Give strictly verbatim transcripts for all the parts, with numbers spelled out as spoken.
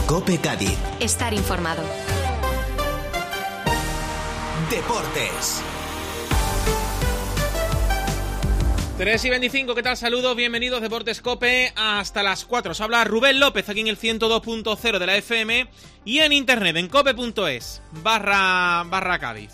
COPE Cádiz. Estar informado. Deportes. tres y veinticinco, ¿qué tal? Saludos, bienvenidos Deportes COPE hasta las cuatro. Os habla Rubén López aquí en el ciento dos punto cero de la F M y en internet en cope punto es barra, barra Cádiz.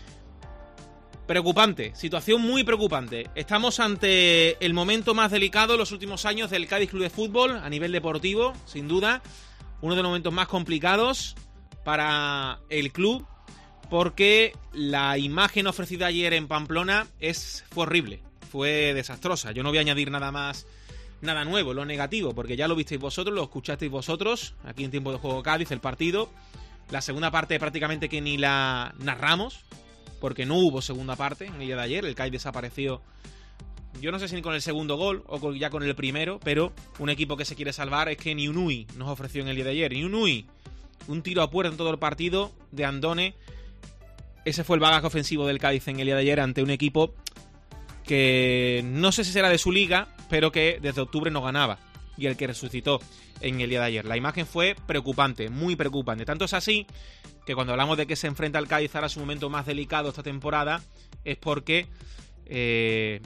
Preocupante, situación muy preocupante. Estamos ante el momento más delicado de los últimos años del Cádiz Club de Fútbol a nivel deportivo, sin duda. Uno de los momentos más complicados para el club porque la imagen ofrecida ayer en Pamplona es, fue horrible. Fue desastrosa. Yo no voy a añadir nada más, nada nuevo, lo negativo, porque ya lo visteis vosotros, lo escuchasteis vosotros, aquí en Tiempo de Juego Cádiz, el partido. La segunda parte prácticamente que ni la narramos, porque no hubo segunda parte en el día de ayer. El Cádiz desapareció, yo no sé si ni con el segundo gol o con, ya con el primero, pero un equipo que se quiere salvar es que ni Unui nos ofreció en el día de ayer. Ni Unui, un tiro a puerta en todo el partido de Andone. Ese fue el bagaje ofensivo del Cádiz en el día de ayer ante un equipo que no sé si será de su liga, pero que desde octubre no ganaba, y el que resucitó en el día de ayer. La imagen fue preocupante, muy preocupante. Tanto es así que cuando hablamos de que se enfrenta al Cádiz ahora a su momento más delicado esta temporada, es porque eh,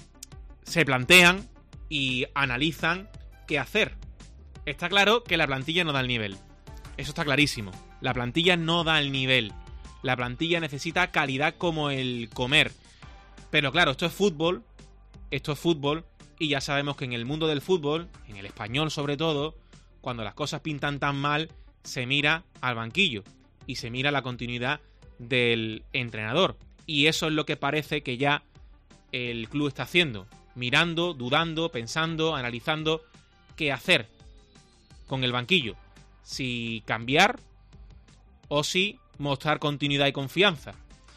se plantean y analizan qué hacer. Está claro que la plantilla no da el nivel. Eso está clarísimo. La plantilla no da el nivel. La plantilla necesita calidad como el comer. Pero claro, esto es fútbol, esto es fútbol, y ya sabemos que en el mundo del fútbol, en el español sobre todo, cuando las cosas pintan tan mal, se mira al banquillo y se mira la continuidad del entrenador. Y eso es lo que parece que ya el club está haciendo, mirando, dudando, pensando, analizando qué hacer con el banquillo. Si cambiar o si mostrar continuidad y confianza.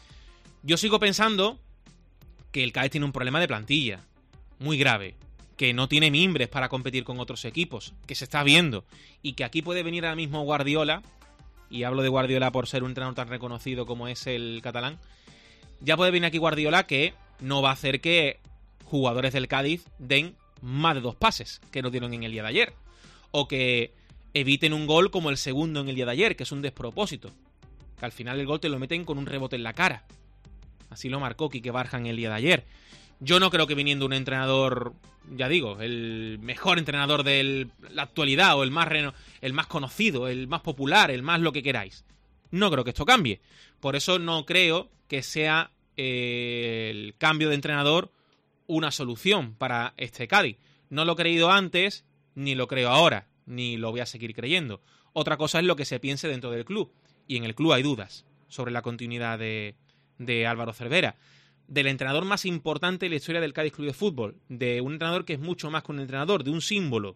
Yo sigo pensando que el Cádiz tiene un problema de plantilla muy grave, que no tiene mimbres para competir con otros equipos, que se está viendo, y que aquí puede venir ahora mismo Guardiola, y hablo de Guardiola por ser un entrenador tan reconocido como es el catalán, ya puede venir aquí Guardiola que no va a hacer que jugadores del Cádiz den más de dos pases que no dieron en el día de ayer, o que eviten un gol como el segundo en el día de ayer, que es un despropósito, que al final el gol te lo meten con un rebote en la cara. Así lo marcó Quique Barja en el día de ayer. Yo no creo que viniendo un entrenador, ya digo, el mejor entrenador de la actualidad o el más, reno, el más conocido, el más popular, el más lo que queráis. No creo que esto cambie. Por eso no creo que sea eh, el cambio de entrenador una solución para este Cádiz. No lo he creído antes, ni lo creo ahora, ni lo voy a seguir creyendo. Otra cosa es lo que se piense dentro del club. Y en el club hay dudas sobre la continuidad de... de Álvaro Cervera, del entrenador más importante de la historia del Cádiz Club de Fútbol, de un entrenador que es mucho más que un entrenador, de un símbolo.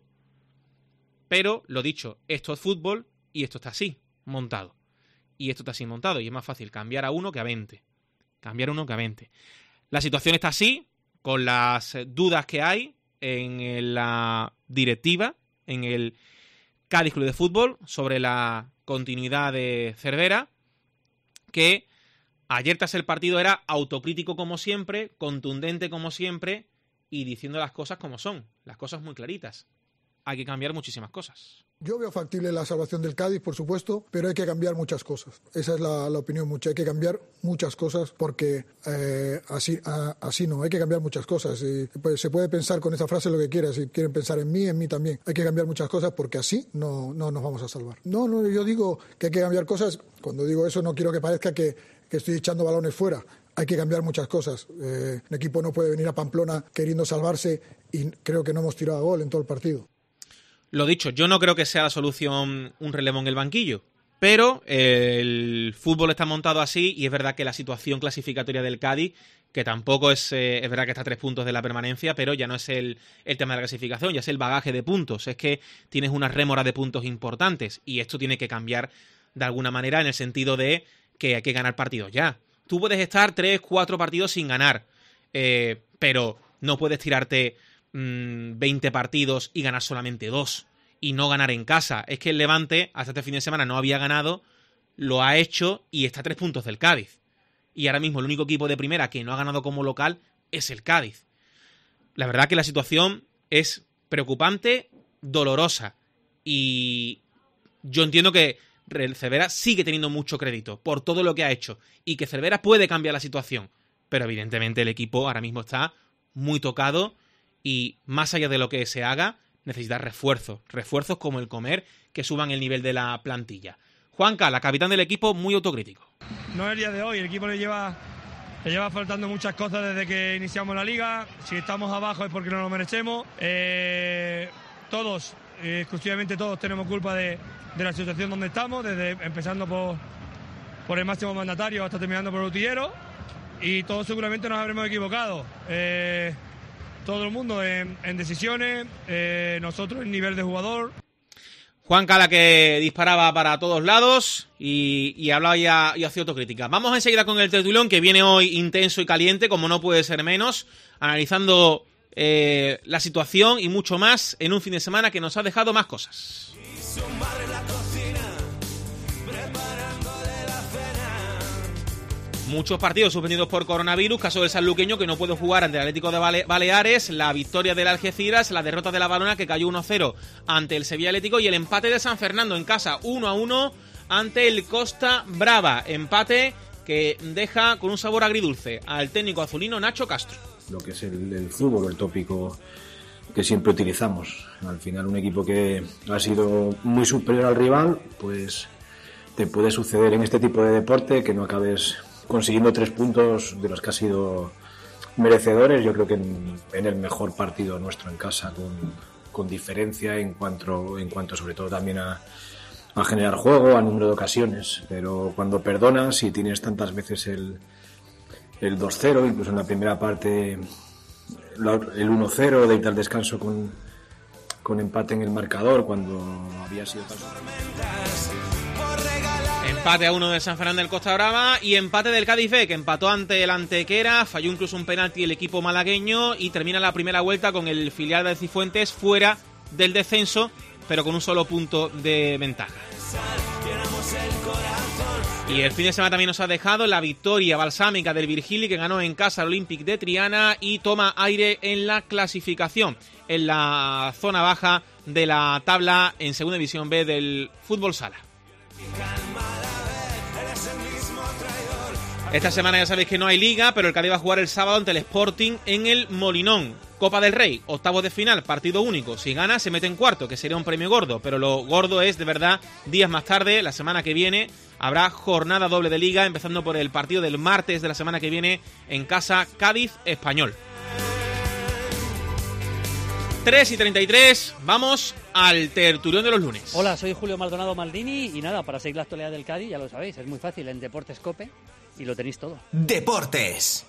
Pero, lo dicho, esto es fútbol y esto está así, montado. Y esto está así montado y es más fácil cambiar a uno que a veinte. Cambiar a uno que a veinte. La situación está así, con las dudas que hay en la directiva, en el Cádiz Club de Fútbol, sobre la continuidad de Cervera, que ayer tras el partido era autocrítico como siempre, contundente como siempre y diciendo las cosas como son, las cosas muy claritas. Hay que cambiar muchísimas cosas. Yo veo factible la salvación del Cádiz, por supuesto, pero hay que cambiar muchas cosas. Esa es la, la opinión mucha. Hay que cambiar muchas cosas porque eh, así, a, así no, hay que cambiar muchas cosas. Y, pues, se puede pensar con esa frase lo que quieras. Si quieren pensar en mí, en mí también. Hay que cambiar muchas cosas porque así no, no nos vamos a salvar. No, no, yo digo que hay que cambiar cosas. Cuando digo eso no quiero que parezca que, que estoy echando balones fuera. Hay que cambiar muchas cosas. Eh, un equipo no puede venir a Pamplona queriendo salvarse y creo que no hemos tirado a gol en todo el partido. Lo dicho, yo no creo que sea la solución un relevo en el banquillo, pero el fútbol está montado así y es verdad que la situación clasificatoria del Cádiz, que tampoco es, eh, es verdad que está a tres puntos de la permanencia, pero ya no es el, el tema de la clasificación, ya es el bagaje de puntos, es que tienes una rémora de puntos importantes y esto tiene que cambiar de alguna manera en el sentido de que hay que ganar partidos ya. Tú puedes estar tres, cuatro partidos sin ganar, eh, pero no puedes tirarte veinte partidos y ganar solamente dos y no ganar en casa. Es que el Levante hasta este fin de semana no había ganado, lo ha hecho y está a tres puntos del Cádiz. Y ahora mismo el único equipo de primera que no ha ganado como local es el Cádiz. La verdad que la situación es preocupante, dolorosa y Yo entiendo que Cervera sigue teniendo mucho crédito por todo lo que ha hecho y que Cervera puede cambiar la situación, pero evidentemente el equipo ahora mismo está muy tocado y más allá de lo que se haga, necesita refuerzos, refuerzos como el comer que suban el nivel de la plantilla. Juanca, la capitán del equipo, muy autocrítico. No es el día de hoy, el equipo le lleva, le lleva faltando muchas cosas desde que iniciamos la liga. Si estamos abajo es porque no lo merecemos. Eh, todos, eh, exclusivamente todos tenemos culpa de, de la situación donde estamos, desde empezando por, por el máximo mandatario hasta terminando por el utillero. Y todos seguramente nos habremos equivocado. Eh, todo el mundo en, en decisiones, eh, nosotros en nivel de jugador. Juan Cala, que disparaba para todos lados y, y hablaba ya y hacía autocrítica. Vamos enseguida con el tertulión, que viene hoy intenso y caliente, como no puede ser menos, analizando eh, la situación y mucho más en un fin de semana que nos ha dejado más cosas. Muchos partidos suspendidos por coronavirus, caso del sanluqueño que no puede jugar ante el Atlético de Bale- Baleares, la victoria del Algeciras, la derrota de la Balona que cayó uno cero ante el Sevilla Atlético y el empate de San Fernando en casa uno a uno ante el Costa Brava. Empate que deja con un sabor agridulce al técnico azulino Nacho Castro. Lo que es el, el fútbol, el tópico que siempre utilizamos. Al final un equipo que ha sido muy superior al rival, pues te puede suceder en este tipo de deporte que no acabes consiguiendo tres puntos de los que ha sido merecedores. Yo creo que en, en el mejor partido nuestro en casa, con, con diferencia en cuanto, en cuanto sobre todo también a, a generar juego, a número de ocasiones. Pero cuando perdonas y tienes tantas veces el, el dos cero, incluso en la primera parte el uno cero, de ir al descanso con, con empate en el marcador cuando había sido tan... Empate a uno de San Fernando del Costa Brava y empate del Cádiz B, que empató ante el Antequera, falló incluso un penalti el equipo malagueño y termina la primera vuelta con el filial de Cifuentes fuera del descenso, pero con un solo punto de ventaja. Y el fin de semana también nos ha dejado la victoria balsámica del Virgili, que ganó en casa al Olympique de Triana y toma aire en la clasificación, en la zona baja de la tabla en Segunda División B del fútbol sala. Esta semana ya sabéis que no hay liga, pero el Cádiz va a jugar el sábado ante el Sporting en el Molinón. Copa del Rey, octavos de final, partido único. Si gana, se mete en cuarto, que sería un premio gordo. Pero lo gordo es, de verdad, días más tarde, la semana que viene, habrá jornada doble de liga, empezando por el partido del martes de la semana que viene en casa Cádiz-Español. tres y treinta y tres, vamos al tertulión de los lunes. Hola, soy Julio Maldonado Maldini y nada, para seguir la actualidad del Cádiz, ya lo sabéis, es muy fácil, en Deportes Cope y lo tenéis todo. Deportes.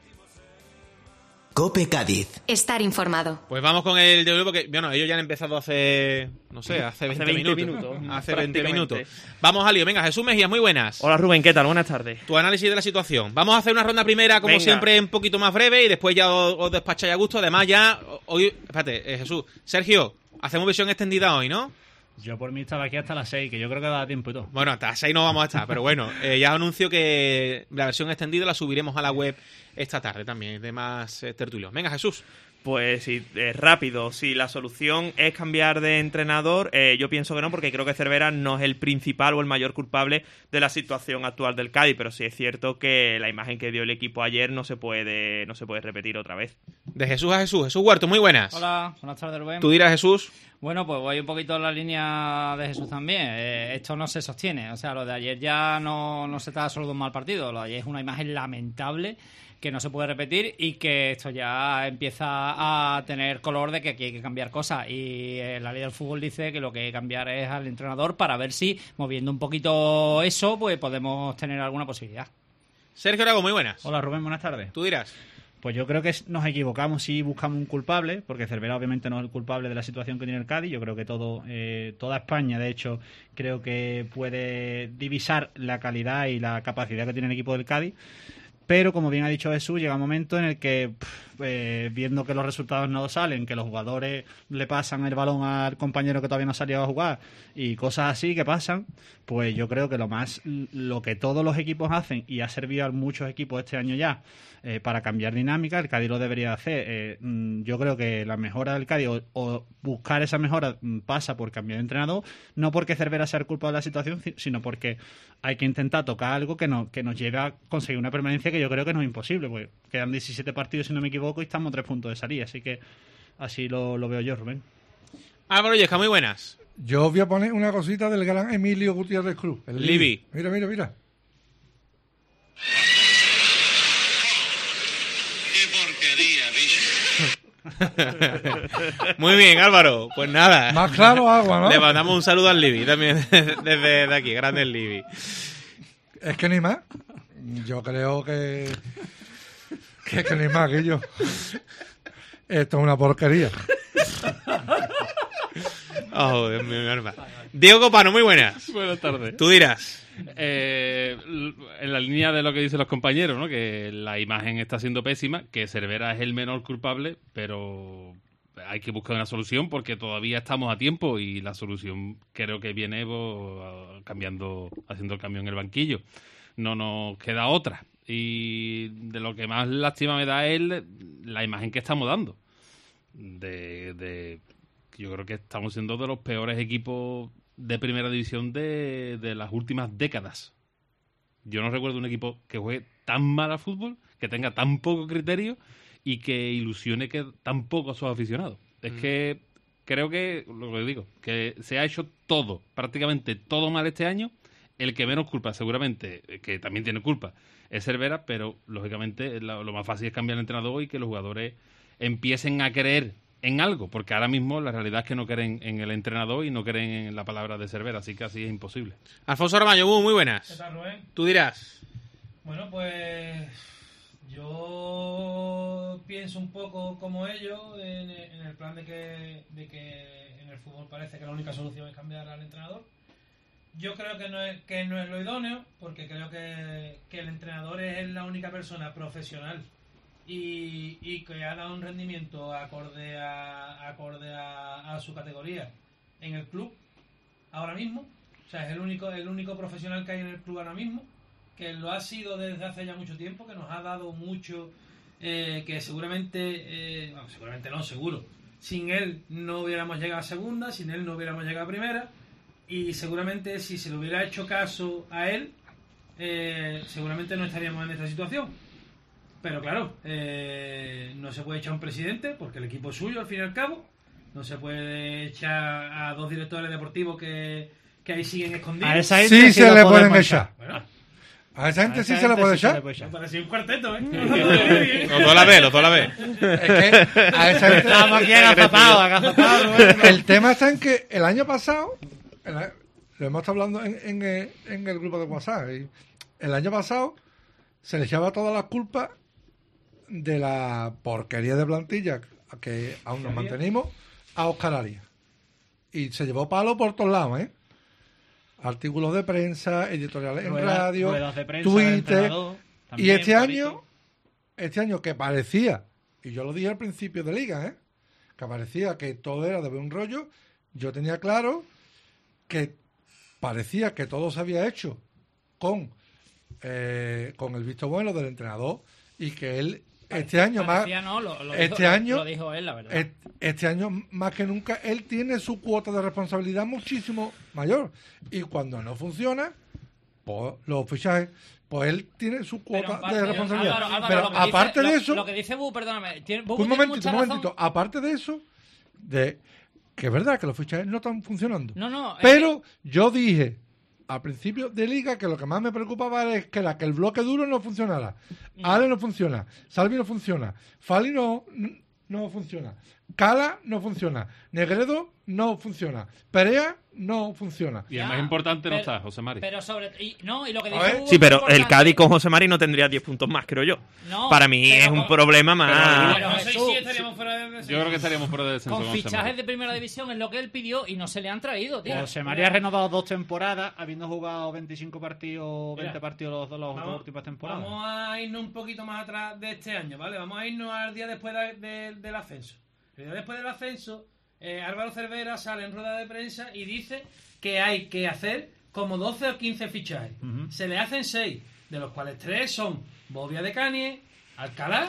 Cope Cádiz. Estar informado. Pues vamos con el de porque, bueno, ellos ya han empezado hace, no sé, hace veinte, hace veinte minutos. minutos. Hace veinte minutos. Vamos al lío. Venga, Jesús Mejías, muy buenas. Hola Rubén, ¿qué tal? Buenas tardes. Tu análisis de la situación. Vamos a hacer una ronda primera, como Venga. siempre, un poquito más breve y después ya os, os despacháis a gusto. Además ya, hoy, espérate, eh, Jesús, Sergio, hacemos versión extendida hoy, ¿no? Yo por mí estaba aquí hasta las seis, que yo creo que da tiempo y todo. Bueno, hasta las seis no vamos a estar, pero bueno, eh, ya os anuncio que la versión extendida la subiremos a la web esta tarde también, de más eh, tertulios. Venga, Jesús. Pues sí, eh, rápido, si la solución es cambiar de entrenador, eh, yo pienso que no, porque creo que Cervera no es el principal o el mayor culpable de la situación actual del Cádiz, pero sí es cierto que la imagen que dio el equipo ayer no se puede, no se puede repetir otra vez. De Jesús a Jesús. Jesús Huerto, muy buenas. Hola, buenas tardes, Rubén. Tú dirás, Jesús. Bueno, pues voy un poquito en la línea de Jesús también. Eh, esto no se sostiene. O sea, lo de ayer ya no, no se trata solo de un mal partido. Lo de ayer es una imagen lamentable que no se puede repetir y que esto ya empieza a tener color de que aquí hay que cambiar cosas. Y eh, la ley del fútbol dice que lo que hay que cambiar es al entrenador para ver si, moviendo un poquito eso, pues podemos tener alguna posibilidad. Sergio Arago, muy buenas. Hola, Rubén, buenas tardes. Tú dirás. Pues yo creo que nos equivocamos si buscamos un culpable, porque Cervera obviamente no es el culpable de la situación que tiene el Cádiz. Yo creo que todo, eh, toda España, de hecho, creo que puede divisar la calidad y la capacidad que tiene el equipo del Cádiz. Pero, como bien ha dicho Jesús, llega un momento en el que pff, eh, viendo que los resultados no salen, que los jugadores le pasan el balón al compañero que todavía no ha salido a jugar y cosas así que pasan, pues yo creo que lo más lo que todos los equipos hacen y ha servido a muchos equipos este año ya eh, para cambiar dinámica, el Cádiz lo debería hacer. Eh, yo creo que la mejora del Cádiz o, o buscar esa mejora pasa por cambiar de entrenador, no porque Cervera sea el culpable de la situación, sino porque hay que intentar tocar algo que, no, que nos lleve a conseguir una permanencia que yo creo que no es imposible, porque quedan diecisiete partidos si no me equivoco y estamos a tres puntos de salir, así que así lo, lo veo yo, Rubén. Álvaro Yesca, muy buenas. Yo voy a poner una cosita del gran Emilio Gutiérrez Cruz, el Libi. Mira, mira, mira. Muy bien, Álvaro. Pues nada. Más claro agua, ¿no? Le mandamos un saludo al Libi también desde de aquí. Grande el Libi. Es que ni más. Yo creo que... Que es que ni más que yo. Esto es una porquería. Oh, Dios mío, mi alma. Diego Copano, muy buenas. Buenas tardes. Tú dirás. Eh, en la línea de lo que dicen los compañeros, ¿no? Que la imagen está siendo pésima, que Cervera es el menor culpable, pero hay que buscar una solución porque todavía estamos a tiempo y la solución creo que viene pues, cambiando, haciendo el cambio en el banquillo. No nos queda otra. Y de lo que más lástima me da es la imagen que estamos dando. De, de yo creo que estamos siendo de los peores equipos de primera división de, de las últimas décadas. Yo no recuerdo un equipo que juegue tan mal al fútbol, que tenga tan poco criterio y que ilusione que tan poco a sus aficionados. Es mm. que creo que, lo que digo, que se ha hecho todo, prácticamente todo mal este año. El que menos culpa, seguramente, que también tiene culpa, es Cervera, pero lógicamente lo, lo más fácil es cambiar el entrenador y que los jugadores empiecen a creer en algo, porque ahora mismo la realidad es que no creen en el entrenador y no creen en la palabra de Cervera, así que así es imposible. Alfonso Aramayo, muy buenas. ¿Qué tal, Rubén? Tú dirás. Bueno, pues yo pienso un poco como ellos en, en el plan de que, de que en el fútbol parece que la única solución es cambiar al entrenador. Yo creo que no es, que no es lo idóneo, porque creo que, que el entrenador es la única persona profesional y, y que ha dado un rendimiento acorde a acorde a, a su categoría en el club ahora mismo. O sea, es el único el único profesional que hay en el club ahora mismo, que lo ha sido desde hace ya mucho tiempo, que nos ha dado mucho, eh, que seguramente eh, no, seguramente no, seguro sin él no hubiéramos llegado a segunda, sin él no hubiéramos llegado a primera, y seguramente si se le hubiera hecho caso a él, eh, seguramente no estaríamos en esta situación. Pero claro, eh, no se puede echar a un presidente porque el equipo es suyo al fin y al cabo. No se puede echar a dos directores deportivos que, que ahí siguen escondidos. A esa gente sí, sí se le pueden echar. Bueno, a esa gente a esa sí gente se le puede sí echar. Me parece un cuarteto, ¿eh? Los dos a la vez, los dos a la vez. Es que a esa gente... Estamos aquí agazapados, agazapados. El tema está en que el año pasado, el, lo hemos estado hablando en, en, el, en el grupo de WhatsApp, y el año pasado se le echaba todas las culpas de la porquería de plantilla que aún nos mantenimos a Óscar Arias. Y se llevó palo por todos lados, ¿eh? Artículos de prensa, editoriales en Rueda, radio, Twitter. Y este año, este año que parecía, y yo lo dije al principio de liga, ¿eh? Que parecía que todo era de buen rollo, yo tenía claro que parecía que todo se había hecho con, eh, con el visto bueno del entrenador y que él este año más no, lo, lo este dijo, año lo dijo él, la verdad. Este, este año más que nunca él tiene su cuota de responsabilidad muchísimo mayor y cuando no funciona pues los fichajes pues él tiene su cuota parte, de responsabilidad. Álvaro, Álvaro, pero aparte dice, de lo, eso lo que dice Bu, perdóname, tiene, Bu un tiene momentito, mucha un momentito, razón. aparte de eso de que es verdad que los fichajes no están funcionando. No, no, pero que... yo dije al principio de liga que lo que más me preocupaba es que era que el bloque duro no funcionara. Mm. Ale no funciona, Salvi no funciona, Fali no, no funciona, Cala no funciona, Negredo no funciona, Perea no funciona. Y el más importante no pero- está, José Mari. Pero sobre. Y, no, y lo que A dice ver. Hugo Sí, es pero importante. el Cádiz con José Mari no tendría diez puntos más, creo yo. No, Para mí pero es un con- problema más... Pero No sé Jesús, si estaríamos fuera de descenso. Yo creo que estaríamos fuera de descenso con con José fichajes Mari. de primera división es lo que él pidió y no se le han traído, tío. José María ha renovado dos temporadas, habiendo jugado veinticinco partidos, Mira, veinte partidos los dos las Vamos, últimas temporadas. vamos a irnos un poquito más atrás de este año, ¿vale? Vamos a irnos al día después de- de- del ascenso. El día después del ascenso, eh, Álvaro Cervera sale en rueda de prensa y dice que hay que hacer como doce o quince fichajes. Ujú. Se le hacen seis, de los cuales tres son Bobia de Canie, Alcalá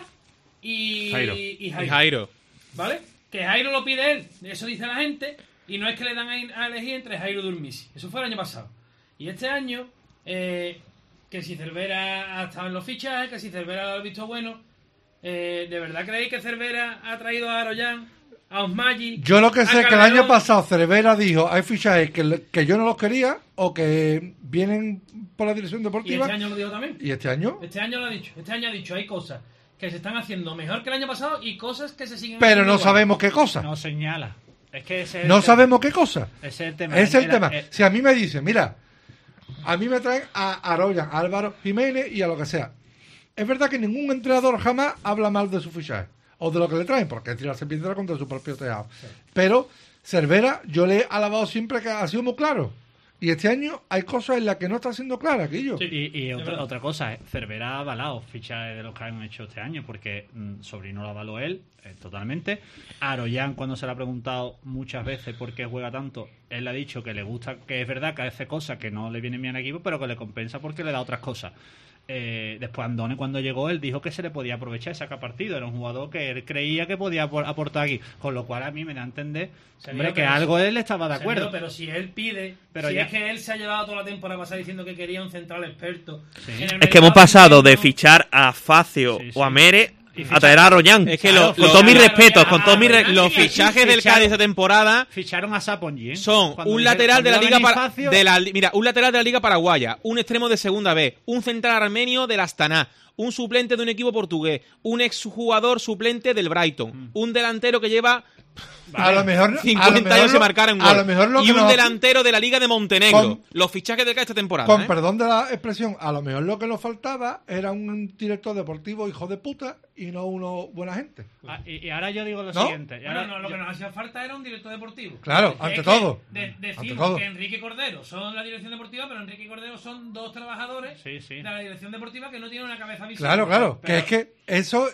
y Jairo. y Y Jairo. Jairo. ¿Vale? Que Jairo lo pide él, eso dice la gente, y no es que le dan a a elegir entre Jairo y Durmisi. Eso fue el año pasado. Y este año, eh, que si Cervera ha estado en los fichajes, que si Cervera lo ha visto bueno, eh, ¿de verdad creéis que Cervera ha traído a Aroyan, a Osmagi? Yo lo que a sé es que el Calderón? año pasado Cervera dijo, hay fichajes que, le- que yo no los quería o que vienen por la dirección Y deportiva. este año lo dijo también. ¿Y este año? Este año lo ha dicho. Este año ha dicho, hay cosas que se están haciendo mejor que el año pasado y cosas que se siguen Pero haciendo no igual. sabemos qué cosa. No señala. Es que ese es el No tema. sabemos qué cosa. Ese es el tema. Ese es el Era- tema. eh, Si a mí me dicen, mira, a mí me traen a Aroyan, a Álvaro Jiménez y a lo que sea. Es verdad que ningún entrenador jamás habla mal de su fichaje o de lo que le traen, porque es tirarse piedra contra su propio tejado. Pero Cervera, yo le he alabado siempre que ha sido muy claro. Y este año hay cosas en las que no está siendo clara, Quillo. Y, y de otra, verdad. otra cosa, eh, Cervera ha avalado fichajes de los que han hecho este año, porque mm, Sobrino lo avaló él eh, totalmente. Aroyan, cuando se le ha preguntado muchas veces por qué juega tanto, él le ha dicho que le gusta, que es verdad que hace cosas que no le vienen bien al equipo, pero que le compensa porque le da otras cosas. Eh, después Andone, cuando llegó, él dijo que se le podía aprovechar y sacar partido. Era un jugador que él creía que podía apor- aportar aquí, con lo cual a mí me da a entender, hombre, Sergio, que pero algo si- él estaba de acuerdo. Sergio, pero si él pide, Pero si ya- es que él se ha llevado toda la temporada pasada diciendo que quería un central experto. Sí. en el Es que mercado hemos pasado de interno, fichar a Facio Sí, sí. o a Mere Y a fichar- traer a Royan. Es que Claro, lo- con lo- todos mis claro, respetos, ya- con todos mis re- ah, Los sí, fichajes del ficharon- Cádiz esta temporada Ficharon a Sapongi, ¿eh? son Cuando un dije- lateral de la cuando liga iba para, Bonifacio- de la mira, un lateral de la liga paraguaya, un extremo de segunda B, un central armenio del Astana, un suplente de un equipo portugués, un exjugador suplente del Brighton, un delantero que lleva A lo mejor, a lo cincuenta mejor años lo- sin marcar un a gol. lo mejor lo y que un nos- delantero de la Liga de Montenegro. Con- Los fichajes del Cádiz esta temporada. Con ¿eh? perdón de la expresión, a lo mejor lo que nos faltaba era un director deportivo hijo de puta y no uno buena gente. Ah, y, y ahora yo digo lo ¿No? siguiente. y Bueno, ahora no, lo yo- que nos hacía falta era un director deportivo. Claro, Que ante es todo. que de- Ante decimos todo. que Enrique y Cordero son la dirección deportiva, pero Enrique y Cordero son dos trabajadores Sí, sí. de la dirección deportiva que no tienen una cabeza visible. Claro, claro, Pero- que es que eso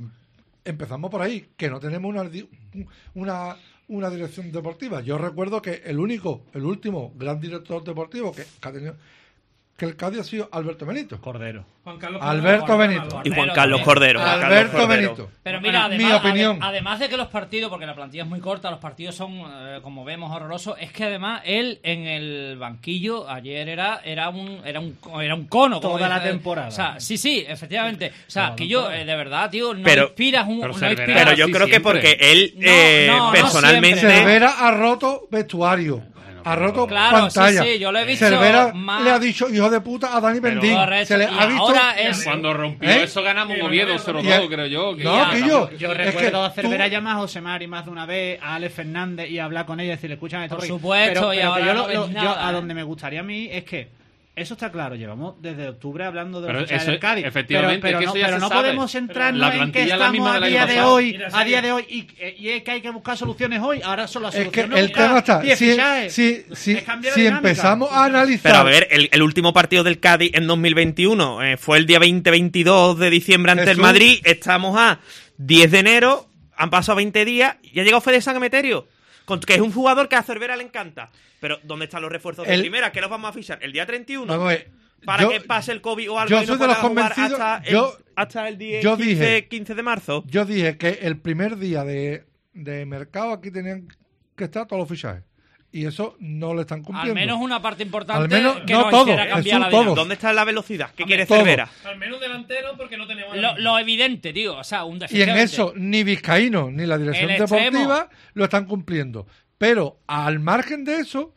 empezamos por ahí, que no tenemos una di- una una dirección deportiva. Yo recuerdo que el único, el último gran director deportivo que, que ha tenido que el Cádiz ha sido Alberto Benito. Cordero. Juan Carlos Alberto Cordero, Benito. Y Juan Carlos Cordero. Juan Carlos Alberto Cordero. Benito. Pero mira, Bueno, mi además, opinión. ade- además de que los partidos, porque la plantilla es muy corta, los partidos son, eh, como vemos, horrorosos, es que además él en el banquillo ayer era era un era un, era un cono. como Toda la dice- temporada. O sea, sí, sí, efectivamente. O sea, Toda la que yo, temporada. eh, de verdad, tío, no Pero- inspiras un... pero no Cervera- inspiras- Pero yo Sí, creo que siempre. porque él No, eh, no, no personalmente... siempre. Cervera ha roto vestuario, ha roto Claro, pantalla. sí, sí, yo lo he visto Cervera más- le ha dicho hijo de puta a Dani Bendín. Correcto, Se le y ha visto. ahora es- Cuando rompió ¿Eh? eso ganamos Sí, Oviedo Oviedo. cero Y a- dos, creo yo. que No, ya- que yo. Yo es recuerdo que a Cervera tú- llamar a José Mari más de una vez, a Alex Fernández y hablar con ella y decirle, escúchame, Por Torri, supuesto, pero, y pero que ahora yo, no lo- ves lo- yo nada, a ¿eh? donde me gustaría a mí es que eso está claro, llevamos desde octubre hablando de Pero los fichajes eso- del Cádiz. efectivamente, pero, es que no, eso ya pero se no sabe. podemos centrarnos La en que plantilla es la estamos misma a del año día de pasado. hoy, Mira, a Sergio. día de hoy y, eh, y es que hay que buscar soluciones hoy. Ahora son las Es que soluciones. el tema está. diez Si, fichajes. si, si, Es cambiar si la dinámica. empezamos a analizar. Pero a ver, el, el último partido del Cádiz en dos mil veintiuno eh, fue el día veinte veintidós de diciembre ante el Jesús. Madrid. Estamos a diez de enero, han pasado veinte días y ha llegado Fede San Emeterio, con- que es un jugador que a Cervera le encanta. Pero ¿dónde están los refuerzos de El- primera? ¿Qué los vamos a fichar? ¿El día treinta y uno? Vamos a ver, Para yo- que pase el COVID o algo yo y no soy de los pueda jugar convencidos- hasta el, yo- hasta el día yo quince, dije- quince de marzo. Yo dije que el primer día de, de mercado aquí tenían que estar todos los fichajes. Y eso no lo están cumpliendo. Al menos una parte importante Al menos, que no nos todo, hiciera cambiar Jesús, la todo. dinámica. ¿Dónde está la velocidad? ¿Qué Hombre, quiere todo. Cervera? Al menos delantero porque no tenemos... Lo, lo evidente, tío. O sea, un Y en efectivamente. eso ni Vizcaíno ni la dirección El extremo. deportiva lo están cumpliendo. Pero al margen de eso,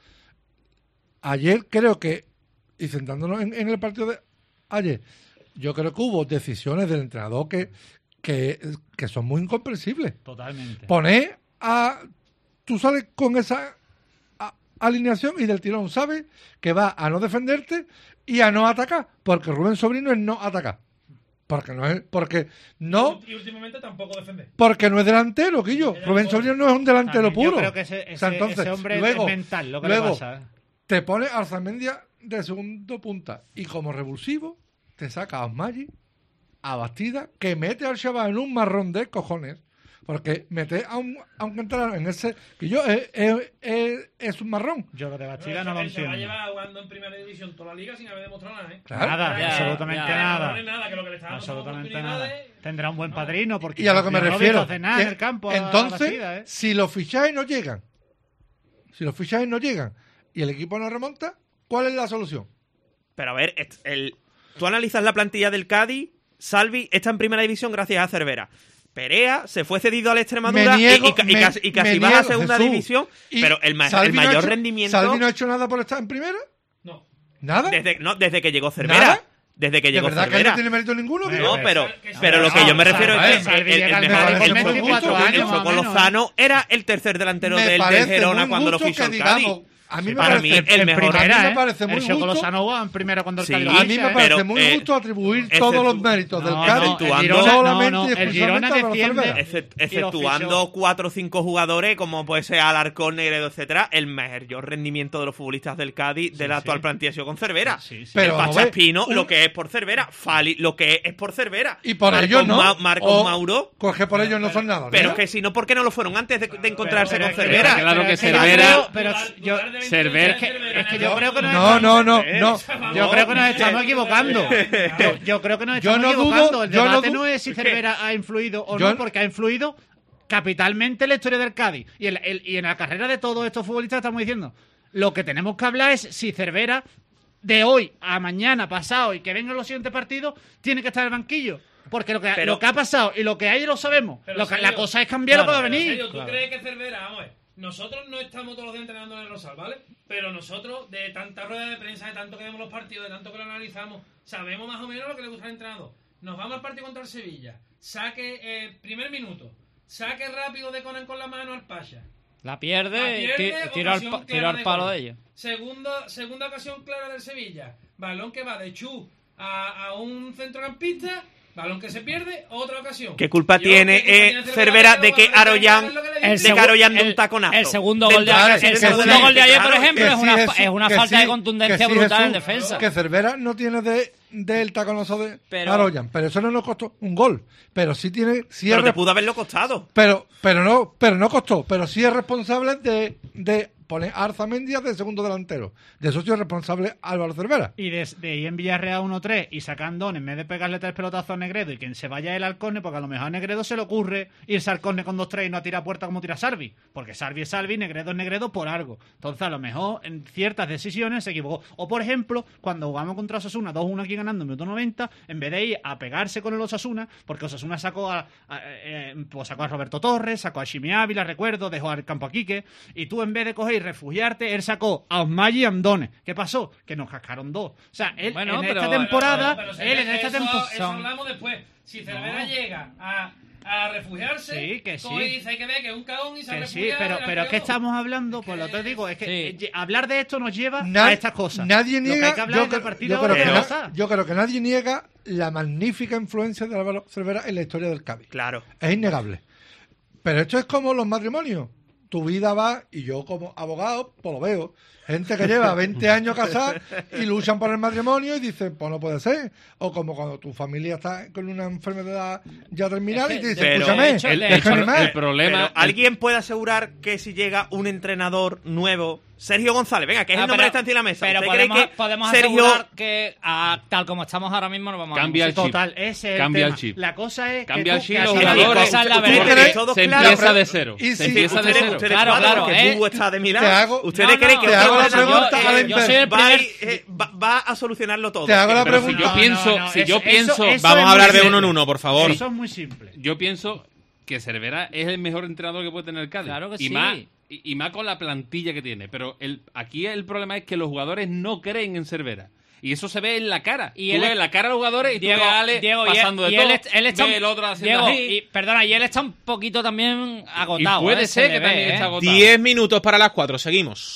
ayer creo que, y centrándonos en, en el partido de ayer, yo creo que hubo decisiones del entrenador que, que, que son muy incomprensibles. Totalmente. Poner a... Tú sales con esa... A, alineación y del tirón sabe que va a no defenderte y a no atacar, porque Rubén Sobrino es no atacar. Porque no es, porque no, y últimamente tampoco defender. porque no es delantero, Quillo. Rubén Sobrino no es un delantero También, puro. Yo creo que ese, ese, o sea, entonces, ese hombre luego, es mental, lo que luego, le pasa. ¿eh? Te pone Arzamendia de segundo punta y como revulsivo te saca a Osmagi, a Bastida, que mete al chaval en un marrón de cojones. Porque meter a un, a un canterano en ese... Que yo es, es, es, es un marrón. Yo lo de Bastida no, no lo él se va a entiendo. llevar jugando en primera división toda la liga sin haber demostrado nada, ¿eh? Claro. Nada, Ya, absolutamente ya, nada. No es nada, que lo que le está dando son Absolutamente nada. oportunidades. Tendrá un buen padrino porque... Y a lo que me no refiero... hace nada que- en el campo a entonces, Bastida, ¿eh? si los fichajes no llegan, si los fichajes no llegan y el equipo no remonta, ¿cuál es la solución? Pero a ver, est- el, tú analizas la plantilla del Cádiz, Salvi está en primera división gracias a Cervera. Perea se fue cedido al Extremadura Me niego, y, y ca- y me- casi, y casi me baja a niego, segunda Jesús. división, Y pero el, ma- Salvi el no ha mayor hecho- rendimiento... ¿Salvi no ha hecho nada por estar en primera? No. ¿Nada? Desde, no, desde que llegó Cervera. ¿Nada? Desde que ¿De llegó verdad que él Cervera. no tiene mérito ninguno? No, tío? pero, que pero Salvi- lo que yo me refiero Salvi- es que Salvi el, llega el al mejor mejor el con fue- veinticuatro el años, fue más o con menos. Lozano era el tercer delantero Me del, del parece Gerona muy cuando lo justo fichó que el Cádiz. digamos, a mí me Para parece- mí el en mejor... primera, a mí me ¿eh? parece muy El Choco justo. Lozano jugaba en primera cuando el Sí, Cádiz A lo mí me ficha, ¿eh? parece Pero, muy eh, justo atribuir exceptu- todos los méritos del No, Cádiz, no, el Exceptuando- Girona, solamente no, no, y el Girona exclusivamente a los defiende- Cervera. Excep- Y lo exceptuando fichó. cuatro o cinco jugadores, como puede ser Alarcón, Negredo, etcétera, el mayor rendimiento de los futbolistas del Cádiz de la sí. actual plantilla ha sido con Cervera. Sí, sí. Pero el vamos a ver, Pachaspino, un- lo que es por Cervera. Fali, lo que es, es por Cervera. Y por Marcos ellos no. Ma- Marcos O- Mauro. Coge por ellos no son nada. Pero ¿no? que si no, ¿por qué no lo fueron antes de, de encontrarse Pero- con pero- Cervera? Claro que pero- Cervera- Pero Dudar- yo... dudar de veintiocho Cervera- de Cervera Es que en yo el creo que no No, no, no, Eh, no. Yo creo que nos estamos equivocando. Yo, yo creo que nos Yo estamos no dudo- equivocando. El yo no debate du- no es si Cervera ha influido o Yo- no, porque ha influido capitalmente en la historia del Cádiz. Y en, la- el- y en la carrera de todos estos futbolistas estamos diciendo, lo que tenemos que hablar es si Cervera, de hoy a mañana, pasado y que vengan los siguientes partidos, tiene que estar en el banquillo. Porque lo que, Pero- lo que ha pasado y lo que hay lo sabemos. Pero, Lo que- Sergio, la cosa es cambiar lo que va a Pero, venir. Sergio, ¿tú Claro. crees que Cervera, vamos a ver, nosotros no estamos todos los días entrenando en el Rosal, ¿vale? Pero nosotros, de tanta rueda de prensa, de tanto que vemos los partidos, de tanto que lo analizamos, sabemos más o menos lo que le gusta al entrenador. Nos vamos al partido contra el Sevilla, saque, eh, primer minuto, saque rápido de Conan con la mano al Pasha. La pierde, La y pierde, ti- tiro al, ocasión pa- tiro clara al de palo gol. de ellos. Segunda, segunda ocasión clara del Sevilla. Balón que va de Chu a, a un centrocampista. Balón que se pierde, otra ocasión. ¿Qué culpa Yo, tiene ¿qué culpa eh, tiene Cervera de que Aroyan El de segu- que Aroyan de el- un taconazo? El segundo Del gol de, Barça, el del segundo Barça, gol de ayer, por claro. ejemplo, Que es sí, una, Jesús, es una que falta sí, de contundencia que sí, brutal en Jesús, defensa. Que Cervera no tiene de del taconazo de Pero- Aroyan, pero eso no nos costó un gol. Pero sí tiene, sí Pero es te re- pudo haberlo costado. pero, pero no, pero no costó, pero sí es responsable de, de poner a Arzamendia de segundo delantero. De eso sí es responsable Álvaro Cervera. Y de, de ir en Villarreal uno tres y sacando en vez de pegarle tres pelotazos a Negredo y que se vaya el al córner, porque a lo mejor a Negredo se le ocurre irse al córner con dos tres y no a tirar puerta como tira Sarvi. Porque Sarvi es Sarvi, Negredo es Negredo por algo. Entonces, a lo mejor en ciertas decisiones se equivocó. O, por ejemplo, cuando jugamos contra Osasuna, dos uno aquí ganando en minuto noventa, en vez de ir a pegarse con el Osasuna, porque Osasuna sacó a, a- eh, pues sacó a Roberto Torres, sacó a Ximi Ávila, recuerdo, dejó al campo a Quique, y tú en vez de coger y refugiarte, él sacó a Osmagi y Andone. ¿Qué pasó? Que nos cascaron dos. O sea, él Bueno, en pero- esta temporada, Pero, pero, él en Sergio, esta eso- temporada... Eso hablamos después. Si Cervera No. llega a, a refugiarse, Sí, que sí. como dice, hay que ver que es un cagón y se Que sí, refugia pero, delante pero es de que todo. estamos hablando, pues lo te digo, es que Sí. eh, hablar de esto nos lleva Na- a estas cosas. Nadie Lo que niega, hay que hablar yo, es del creo- partido yo creo ahora que que na- va a pasar. yo creo que nadie niega la magnífica influencia de Álvaro Cervera en la historia del Cádiz. Claro. Es innegable. Pero esto es como los matrimonios. Tu vida va, y yo como abogado, pues lo veo. Gente que lleva veinte años casada y luchan por el matrimonio y dicen, pues no puede ser. O como cuando tu familia está con una enfermedad ya terminal Es y que, te dice, pero- escúchame, de hecho, El, de el déjame pro- más. el problema... Pero, ¿alguien puede asegurar que si llega un entrenador nuevo, Sergio González, venga, que es Ah, el nombre pero- que está encima de la mesa? Pero ¿Usted podemos, cree que podemos Sergio asegurar que a- tal como estamos ahora mismo no vamos Cambia a el ningún chip. Total, ese es Cambia el el tema. chip. La cosa es Cambia que el tú- chip, que los así- jugadores, esa es la ¿Tú verdad. crees- todo se claro, empieza pero- de cero. y Se si- empieza de Ustedes, cero. ustedes Claro, cuadran claro, porque eh. Hugo está de mi lado. Te hago- ¿Ustedes No, creen no, que te usted hago la entrenador, pregunta eh, a la yo soy el va, a primer... ir, eh, va- va a solucionarlo todo? Te hago la Pero si pregunta. yo pienso, no, si eso- yo eso- pienso, eso Vamos es a hablar muy de simple. uno en uno, por favor. Eso es muy simple. yo pienso que Cervera es el mejor entrenador que puede tener el Cádiz. Claro que y sí. Más, y, y más con la plantilla que tiene. Pero el, aquí el problema es que los jugadores no creen en Cervera. Y eso se ve en la cara. Y Y tú él ves es- la cara de los jugadores y Diego, tú ves a Ale Diego, y él- pasando y de él, todo. est- él está Ve el otro haciendo Diego, así. y, perdona, y él está un poquito también agotado. Y puede ¿eh? ser Se que le ve, también ¿eh? está agotado. Diez minutos para las cuatro, seguimos.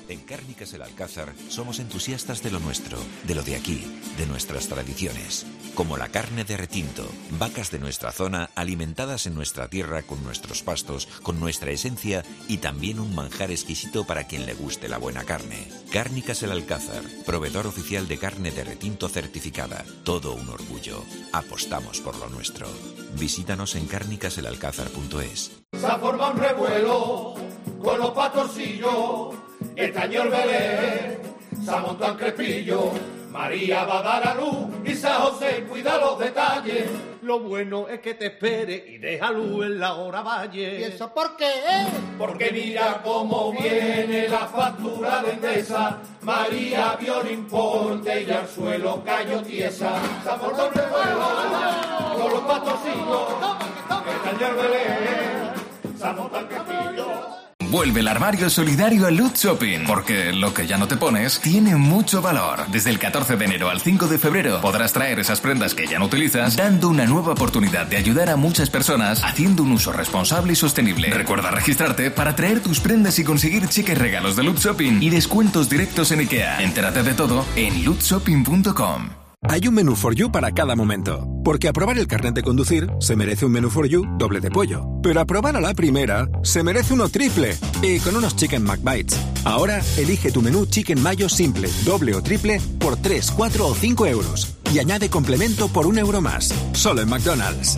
En Cárnicas El Alcázar somos entusiastas de lo nuestro, de lo de aquí, de nuestras tradiciones. Como la carne de retinto, vacas de nuestra zona alimentadas en nuestra tierra con nuestros pastos, con nuestra esencia y también un manjar exquisito para quien le guste la buena carne. Cárnicas El Alcázar, proveedor oficial de carne de retinto certificada. Todo un orgullo. Apostamos por lo nuestro. Visítanos en cárnicas el alcázar punto es. Se ha formado un revuelo con los pastorcillos. Este año el Belén se ha montado en crespillo. María va a dar a luz y San José cuida los detalles. Lo bueno es que te espere y deja luz en la hora valle. ¿Y eso por qué? Porque mira cómo viene la factura de Endesa. María vio el importe y al suelo cayó tiesa. Se ha formado un revuelo con los pastorcillos. Este año el Belén se ha montado en crespillo. Vuelve el armario solidario a Loot Shopping, porque lo que ya no te pones tiene mucho valor. Desde el catorce de enero al cinco de febrero podrás traer esas prendas que ya no utilizas, dando una nueva oportunidad de ayudar a muchas personas haciendo un uso responsable y sostenible. Recuerda registrarte para traer tus prendas y conseguir cheques regalos de Loot Shopping y descuentos directos en IKEA. Entérate de todo en loot shopping punto com. Hay un menú for you para cada momento. Porque aprobar el carnet de conducir se merece un menú for you doble de pollo. Pero aprobar a la primera se merece uno triple. Y con unos Chicken McBites. Ahora elige tu menú Chicken Mayo simple, doble o triple por tres, cuatro o cinco euros. Y añade complemento por un euro más. Solo en McDonald's.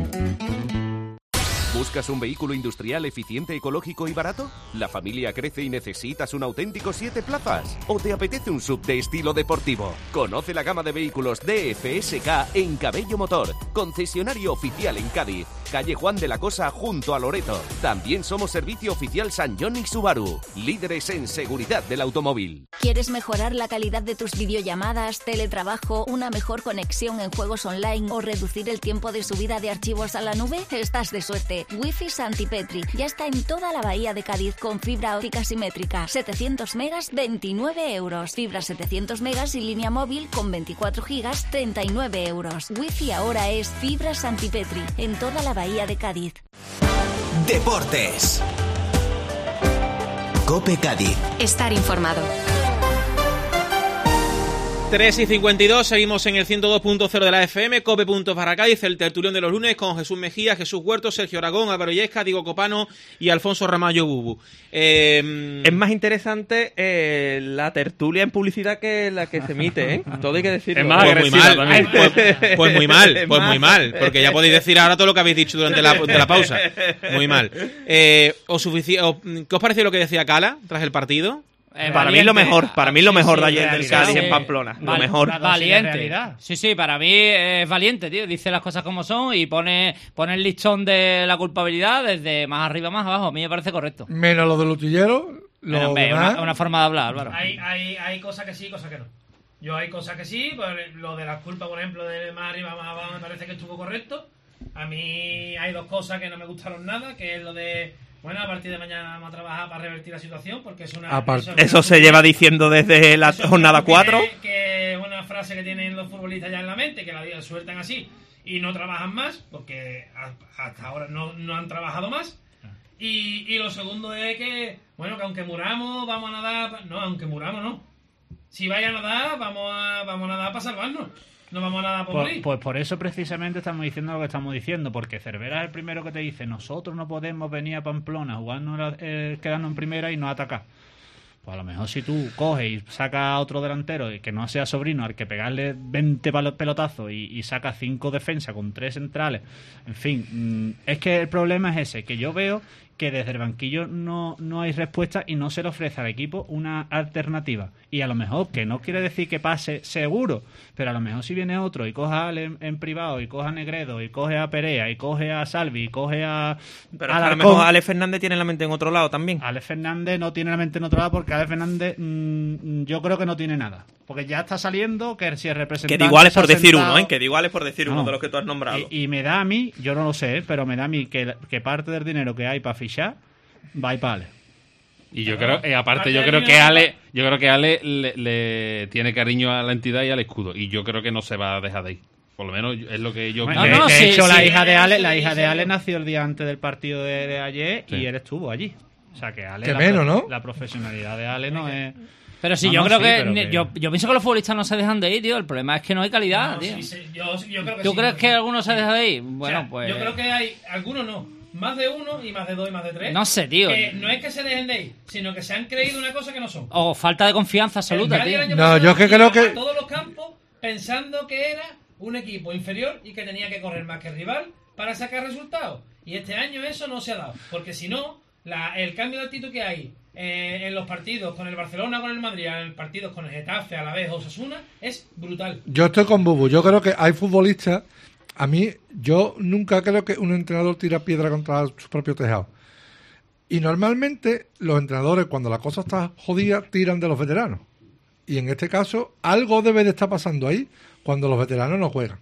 ¿Buscas un vehículo industrial eficiente, ecológico y barato? ¿La familia crece y necesitas un auténtico siete plazas? ¿O te apetece un sub de estilo deportivo? Conoce la gama de vehículos D F S K en Cabello Motor, concesionario oficial en Cádiz, calle Juan de la Cosa junto a Loreto. También somos servicio oficial San John y Subaru, líderes en seguridad del automóvil. ¿Quieres mejorar la calidad de tus videollamadas, teletrabajo, una mejor conexión en juegos online o reducir el tiempo de subida de archivos a la nube? Estás de suerte. Wi-Fi Santipetri ya está en toda la bahía de Cádiz con fibra óptica simétrica. setecientos megas, veintinueve euros. Fibra setecientos megas y línea móvil con veinticuatro gigas, treinta y nueve euros. Wi-Fi ahora es fibra Santipetri en toda la bahía de Cádiz. Deportes. COPE Cádiz. Estar informado. tres y cincuenta y dos, seguimos en el ciento dos punto cero de la F M, cope punto barra Cádiz, el tertulión de los lunes con Jesús Mejía, Jesús Huertos, Sergio Aragón, Álvaro Yesca, Diego Copano y Alfonso Ramallo Bubu. Eh, es más interesante eh, la tertulia en publicidad que la que se emite, ¿eh? Todo hay que decirlo. Es más pues muy mal, pues, pues muy mal, pues muy mal, porque ya podéis decir ahora todo lo que habéis dicho durante la, durante la pausa. Muy mal. Eh, ¿os sufici- o, ¿Qué os pareció lo que decía Cala tras el partido? Eh, para valiente. mí lo mejor, para mí lo sí, mejor sí, de ayer del Cádiz en Pamplona, Val- lo mejor. Valiente. Sí, sí, para mí es valiente, tío. Dice las cosas como son y pone, pone el listón de la culpabilidad desde más arriba más abajo. A mí me parece correcto. Menos los del utillero. Bueno, hombre, una, una forma de hablar, Álvaro. Hay, hay, hay cosas que sí, cosas que no. Yo hay cosas que sí, pues lo de las culpas, por ejemplo, de más arriba más abajo me parece que estuvo correcto. A mí hay dos cosas que no me gustaron nada, que es lo de... Bueno, a partir de mañana vamos a trabajar para revertir la situación, porque es una... Apart- eso, eso se lleva diciendo desde la jornada cuatro. Que es una frase que tienen los futbolistas ya en la mente, que la sueltan así y no trabajan más, porque hasta ahora no, no han trabajado más. Y, y lo segundo es que, bueno, que aunque muramos, vamos a nadar... No, aunque muramos, no. Si vaya a nadar, vamos a, vamos a nadar para salvarnos. No vamos a nadar por pues, morir. Pues por eso precisamente estamos diciendo lo que estamos diciendo, porque Cervera es el primero que te dice: nosotros no podemos venir a Pamplona, jugarnos, eh, quedarnos en primera y no atacar. Pues a lo mejor si tú coges y sacas a otro delantero y que no sea Sobrino al que pegarle veinte pelotazos y, y sacas cinco defensas con tres centrales, en fin, mmm, es que el problema es ese, que yo veo que desde el banquillo no, no hay respuesta y no se le ofrece al equipo una alternativa. Y a lo mejor, que no quiere decir que pase seguro, pero a lo mejor si viene otro y coge a Ale en, en privado, y coge a Negredo, y coge a Perea, y coge a Salvi, y coge a... Pero a lo mejor Ale Fernández tiene la mente en otro lado también. Ale Fernández no tiene la mente en otro lado porque Ale Fernández mmm, yo creo que no tiene nada. Porque ya está saliendo que si es representante... Que de igual es por decir sentado, uno, ¿eh? Que de igual es por decir no, uno de los que tú has nombrado. Y, y me da a mí, yo no lo sé, ¿eh? Pero me da a mí que, que parte del dinero que hay para fichar va a ir para Ale. Y yo creo, eh, aparte yo creo que Ale, yo creo que Ale le, le tiene cariño a la entidad y al escudo. Y yo creo que no se va a dejar de ir. Por lo menos es lo que yo... Bueno, de, no, de sí, hecho, sí, la hija de Ale, la hija de Ale nació el día antes del partido de, de ayer sí. y él estuvo allí. O sea, que Ale... Que la, menos, ¿no? La profesionalidad de Ale no es... Pero sí, no, yo no, creo sí, que, pero ni- que- Yo, yo pienso que los futbolistas no se dejan de ir, tío. El problema es que no hay calidad, No, tío. sí, sí, yo, yo creo que ¿Tú sí, crees yo que creo alguno se deja de ir? Bueno, O sea, pues... Yo creo que hay algunos no, más de uno y más de dos y más de tres. No sé, tío. Que no es que se dejen de ir, sino que se han creído una cosa que no son. O falta de confianza absoluta, El Cádiz tío. el año No, pasado yo es que iba creo que- a todos los campos pensando que era un equipo inferior y que tenía que correr más que el rival para sacar resultados. Y este año eso no se ha dado, porque si no, la, el cambio de actitud que hay eh, en los partidos con el Barcelona, con el Madrid, en los partidos con el Getafe, Alavés o Osasuna, es brutal. Yo estoy con Bubu. Yo creo que hay futbolistas. A mí, yo nunca creo que un entrenador tira piedra contra su propio tejado. Y normalmente los entrenadores, cuando la cosa está jodida, tiran de los veteranos. Y en este caso, algo debe de estar pasando ahí cuando los veteranos no juegan.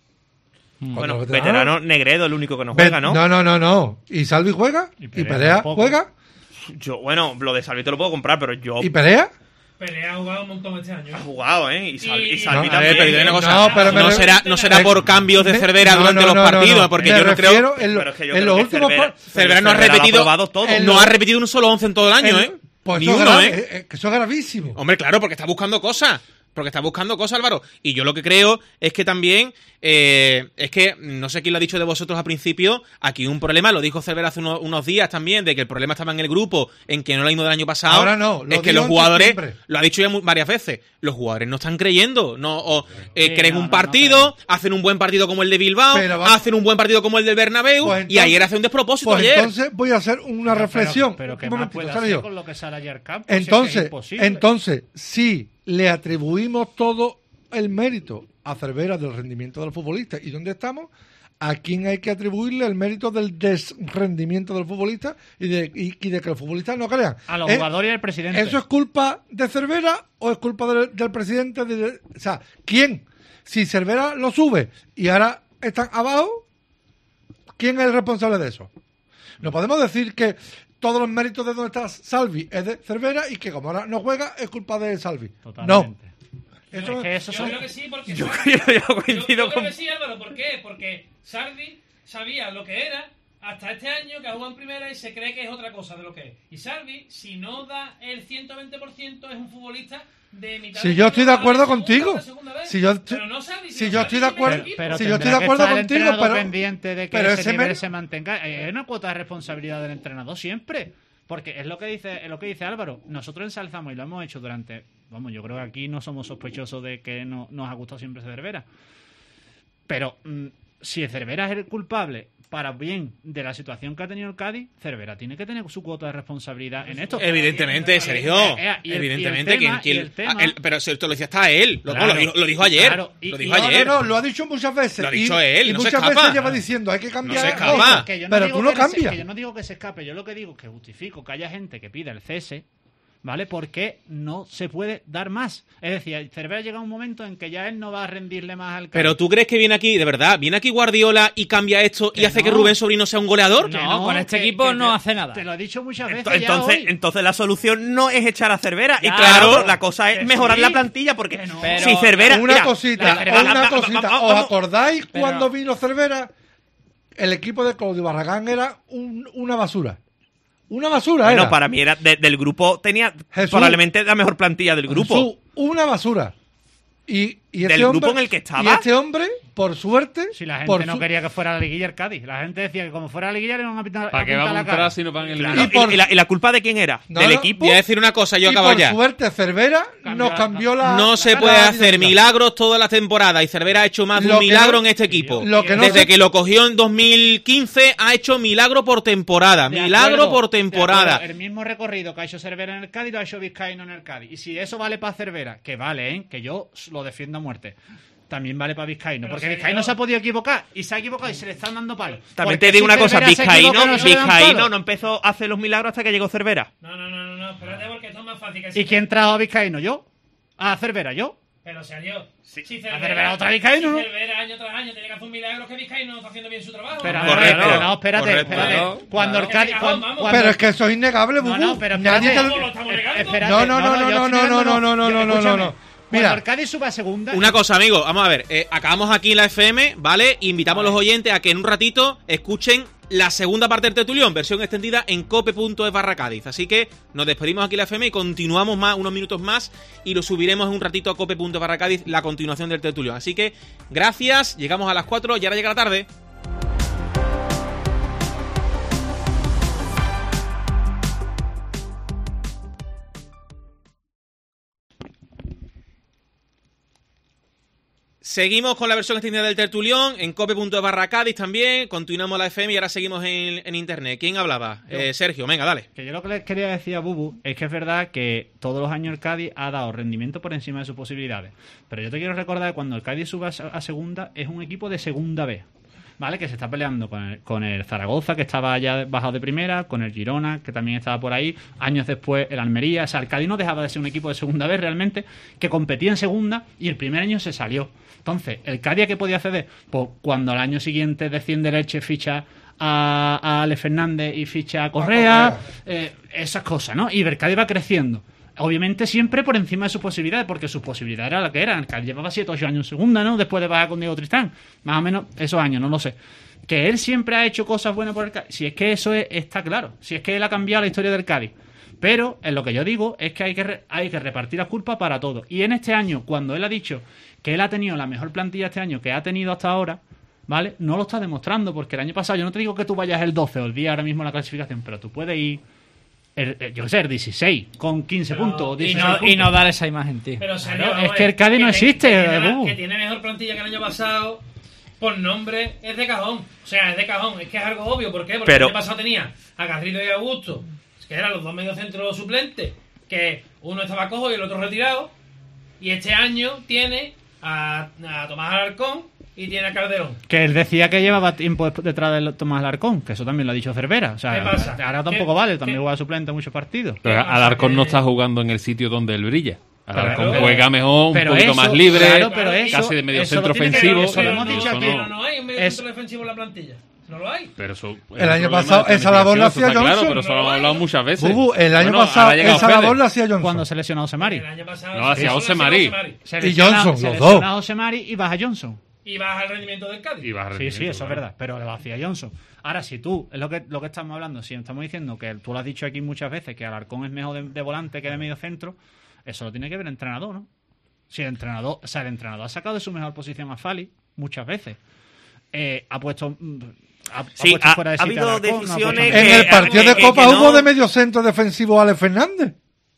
Cuando Bueno, los veterano Negredo, el único que no Ve- juega, ¿no? No, no, no, no. ¿Y Salvi juega? ¿Y Perea, juega? Yo, bueno, lo de Salvi te lo puedo comprar, pero yo... ¿Y Perea? Pelea ha jugado un montón este año. Ha jugado, ¿eh? Y, Sal- y Y- Salvi No, a ver, también. pero yo digo una cosa, No, no, pero me- será, no será me- por cambios de me- Cervera no, durante no, los no, no, partidos, no. porque Me yo no creo... refiero en lo- Pero es que yo en creo los que últimos Cervera, par- Cervera no ha Cervera lo ha repetido, probado todo. no ha repetido un solo once en todo el año, En- ¿eh? Pues Ni eso es uno, grave, ¿eh? eh, eh, que eso es gravísimo. Hombre, claro, porque está buscando cosas. Porque está buscando cosas, Álvaro. Y yo lo que creo es que también, eh, es que, no sé quién lo ha dicho de vosotros al principio, aquí un problema, lo dijo Cervera hace unos, unos días también, de que el problema estaba en el grupo, en que no lo mismo del año pasado. Ahora no, lo es que digo los en jugadores, septiembre. lo ha dicho ya mu- varias veces, los jugadores no están creyendo. No, o eh, Sí, creen no, un no, no partido, hacen un buen partido como el de Bilbao, Pero va- hacen un buen partido como el del Bernabéu, Pues y entonces- ayer hace un despropósito Pues ayer. entonces voy a hacer una Pero- reflexión. Pero, que Un más momentito, puede Sergio. hacer con lo que sale ayer al campo. si es que es Entonces, imposible. entonces, si le atribuimos todo el mérito a Cervera del rendimiento del futbolista, ¿y dónde estamos? ¿A quién hay que atribuirle el mérito del desrendimiento del futbolista y de, y, y de que los futbolistas no crean? A los ¿Eh? jugadores y al presidente. ¿Eso es culpa de Cervera o es culpa del, del presidente? De- de- o sea, ¿quién? Si Cervera lo sube y ahora están abajo, ¿quién es el responsable de eso? No podemos decir que todos los méritos de donde está Salvi es de Cervera y que como ahora no juega es culpa de Salvi. Totalmente. No. Eso- Es que eso Yo son- creo que sí, porque Yo Sarri- creo- yo yo- coincido yo creo con- que sí, Álvaro. ¿Por qué? Porque Sarvi sabía lo que era hasta este año, que ha jugado en primera y se cree que es otra cosa de lo que es. Y Sarvi, si no da el ciento veinte por ciento, es un futbolista de mitad Si de yo estoy de segunda acuerdo vez, segunda contigo. vez, segunda vez. Si yo, Pero no Sarvi, si sino yo Sarvi estoy de tiene acuerdo, el equipo. Pero si yo estoy tendrá de que acuerdo estar el contigo, entrenador pero pendiente de que pero ese, ese nivel mer- se mantenga. Eh, Hay una cuota de responsabilidad del entrenador siempre. Porque es lo que dice es lo que dice Álvaro. Nosotros ensalzamos y lo hemos hecho durante... Vamos, yo creo que aquí no somos sospechosos de que no, nos ha gustado siempre Cervera. Pero mm, si Cervera es el culpable para bien de la situación que ha tenido el Cádiz, Cervera tiene que tener su cuota de responsabilidad en esto. Evidentemente, Sergio. Eh, y el- Evidentemente. y el ¿quién- tema- quién- y el tema- ah, él- pero se te lo decía hasta él. Lo, Claro. lo dijo, lo dijo ayer. Claro, y- lo y- dijo no, ayer. no, no, lo ha dicho muchas veces. Lo ha y- dicho él, y no se muchas escapa. veces lleva diciendo hay que cambiar se cosas, escapa. Que yo no pero digo tú no que se- cambias. que yo no digo que se escape, yo lo que digo es que justifico que haya gente que pida el cese, ¿vale? Porque no se puede dar más. Es decir, Cervera llega un momento en que ya él no va a rendirle más al Cádiz. Pero tú crees que viene aquí, de verdad, viene aquí Guardiola y cambia esto y Que hace no. que Rubén Sobrino sea un goleador. Que No, con este que- equipo que no te- hace nada. Te lo he dicho muchas veces Ento- ya Entonces, hoy. entonces la solución no es echar a Cervera. Y Ya, claro, pero- la cosa es que mejorar sí. la plantilla porque Que no. si Pero- Cervera... una mira, cosita, la- o la- una va- cosita. va- ¿Os vamos- acordáis Pero- cuando vino Cervera? El equipo de Claudio Barragán era un- una basura. Una basura Bueno, era. para mí era de- del grupo, tenía Jesús. probablemente la mejor plantilla del grupo. Jesús, una basura. Y, y este Del grupo hombre- en el que estaba. Y este hombre, por suerte... Si la gente por no su- quería que fuera la liguilla el Cádiz. La gente decía que como fuera la liguilla le iban a pintar, ¿Para a qué pintar vamos a la cara. entrar si no van en el Claro, lío? Y por- y, la, y la culpa de quién era? No, ¿Del no. equipo? Voy a decir una cosa, yo y acabo por ya. suerte Cervera Cambió nos la- cambió la... No la- se la puede hacer dinámica. milagros toda la temporada y Cervera ha hecho más de Lo un que milagro no- en este equipo. lo que no Desde se- que lo cogió en dos mil quince ha hecho milagro por temporada. De milagro acuerdo, por de temporada. acuerdo. El mismo recorrido que ha hecho Cervera en el Cádiz lo ha hecho Vizcaíno en el Cádiz. Y si eso vale para Cervera, que vale, ¿eh? Que yo lo defiendo a muerte. También vale para Vizcaíno, Pero porque si Vizcaíno yo- se ha podido equivocar y se ha equivocado y se le están dando palos. También Porque te digo si una cosa, Cervera se Vizcaíno, equivoca, no se le dan Vizcaíno palos. no empezó a hacer los milagros hasta que llegó Cervera. No, no, no, no, no, espérate porque esto es más fácil que ¿Y quién trajo a Vizcaíno? ¿Yo? ¿A Cervera? ¿yo? Pero Sergio, si A Cervera otra Vizcaíno, si ¿no? Cervera año tras año tiene que hacer un milagro, que Vizcaíno no está haciendo bien su trabajo. Pero, ¿no? Correcto, pero no, espérate, correcto. espérate. Claro, Cuando el claro. Cádiz... cuando- Vamos, cuando- Pero es que eso es innegable, No, Bubu. no, pero Nadie espérate. te lo- ¿Cómo lo estamos negando? Espérate, No, no, no, no, yo no, estoy no, no, negando, no, no, no, no, no, escúchame. no. Cuando Mira, el Cádiz suba a segunda... Una cosa, amigos, vamos a ver. Eh, acabamos aquí en la F M, ¿vale? Invitamos a los oyentes a que en un ratito escuchen la segunda parte del tertulión, versión extendida en cope punto es barra Cádiz. Así que nos despedimos aquí en la F M y continuamos más unos minutos más y lo subiremos en un ratito a cope punto es barra Cádiz, la continuación del tertulión. Así que gracias, llegamos a las cuatro y ahora llega la tarde. Seguimos con la versión extendida del tertulión en cope punto es barra Cádiz también. Continuamos la F M y ahora seguimos en, en internet. ¿Quién hablaba? Eh, Sergio, venga, dale. Que yo lo que les quería decir a Bubu es que es verdad que todos los años el Cádiz ha dado rendimiento por encima de sus posibilidades. Pero yo te quiero recordar que cuando el Cádiz sube a segunda es un equipo de segunda B, ¿vale? Que se está peleando con el, con el Zaragoza, que estaba ya bajado de primera, con el Girona, que también estaba por ahí, años después el Almería. O sea, el Cádiz no dejaba de ser un equipo de segunda B realmente, que competía en segunda y el primer año se salió. Entonces, ¿el Cádiz a qué podía acceder? Pues cuando al año siguiente desciende Leche, ficha a, a Ale Fernández y ficha a Correa, eh, esas cosas, ¿no? Y el Cádiz va creciendo. Obviamente siempre por encima de sus posibilidades, porque sus posibilidades era la que eran. El Cádiz llevaba siete o ocho años en segunda, ¿no? Después de bajar con Diego Tristán. Más o menos esos años, no lo sé. Que él siempre ha hecho cosas buenas por el Cádiz. Si es que eso es, está claro. Si es que él ha cambiado la historia del Cádiz. Pero en lo que yo digo es que hay que, re, hay que repartir las culpas para todos. Y en este año, cuando él ha dicho que él ha tenido la mejor plantilla este año que ha tenido hasta ahora, ¿vale? No lo está demostrando, porque el año pasado, yo no te digo que tú vayas el doce o el día ahora mismo en la clasificación, pero tú puedes ir, el, el, yo qué sé, el dieciséis, con quince pero, puntos. Y no, puntos. Y no dar esa imagen, tío. Pero, serio, claro, no, es que el Cádiz no existe. Que tiene, que tiene mejor plantilla que el año pasado, por nombre, es de cajón. O sea, es de cajón. Es que es algo obvio. ¿Por qué? Porque pero... el año pasado tenía a Garrido y Augusto, que eran los dos mediocentros suplentes, que uno estaba cojo y el otro retirado. Y este año tiene a, a Tomás Alarcón y tiene a Calderón. Que él decía que llevaba tiempo detrás de Tomás Alarcón, que eso también lo ha dicho Cervera. O sea, ¿qué pasa? Ahora tampoco vale, también juega suplente en muchos partidos. Pero Alarcón no está jugando en el sitio donde él brilla. Alarcón pero, juega mejor, un poquito eso, más libre, claro, pero eso, casi de medio centro ofensivo. Eso lo hemos dicho aquí. Pero no hay un medio centro defensivo en la plantilla. No lo hay. Pero eso, el año pasado esa labor la hacía Johnson. Claro, pero eso lo hemos hablado muchas veces. Bubu, el año bueno, pasado esa labor la hacía Johnson. Cuando se lesionó Osemari. El año pasado no, hacía Osemari. Y Johnson, se los dos. A Osemari y baja Johnson. Y baja el rendimiento del Cádiz. Y baja el sí, sí, eso claro. es verdad. Pero lo hacía Johnson. Ahora, si tú, es lo que, lo que estamos hablando, si estamos diciendo que tú lo has dicho aquí muchas veces, que Alarcón es mejor de, de volante que de medio centro, eso lo tiene que ver el entrenador, ¿no? Si el entrenador, o sea, el entrenador ha sacado de su mejor posición a Fali muchas veces. Eh, ha puesto... Ha, sí, ha, ha, fuera de ha habido Alarcón, decisiones no en que, el partido que, de que, Copa que hubo no... de medio centro defensivo Ale Fernández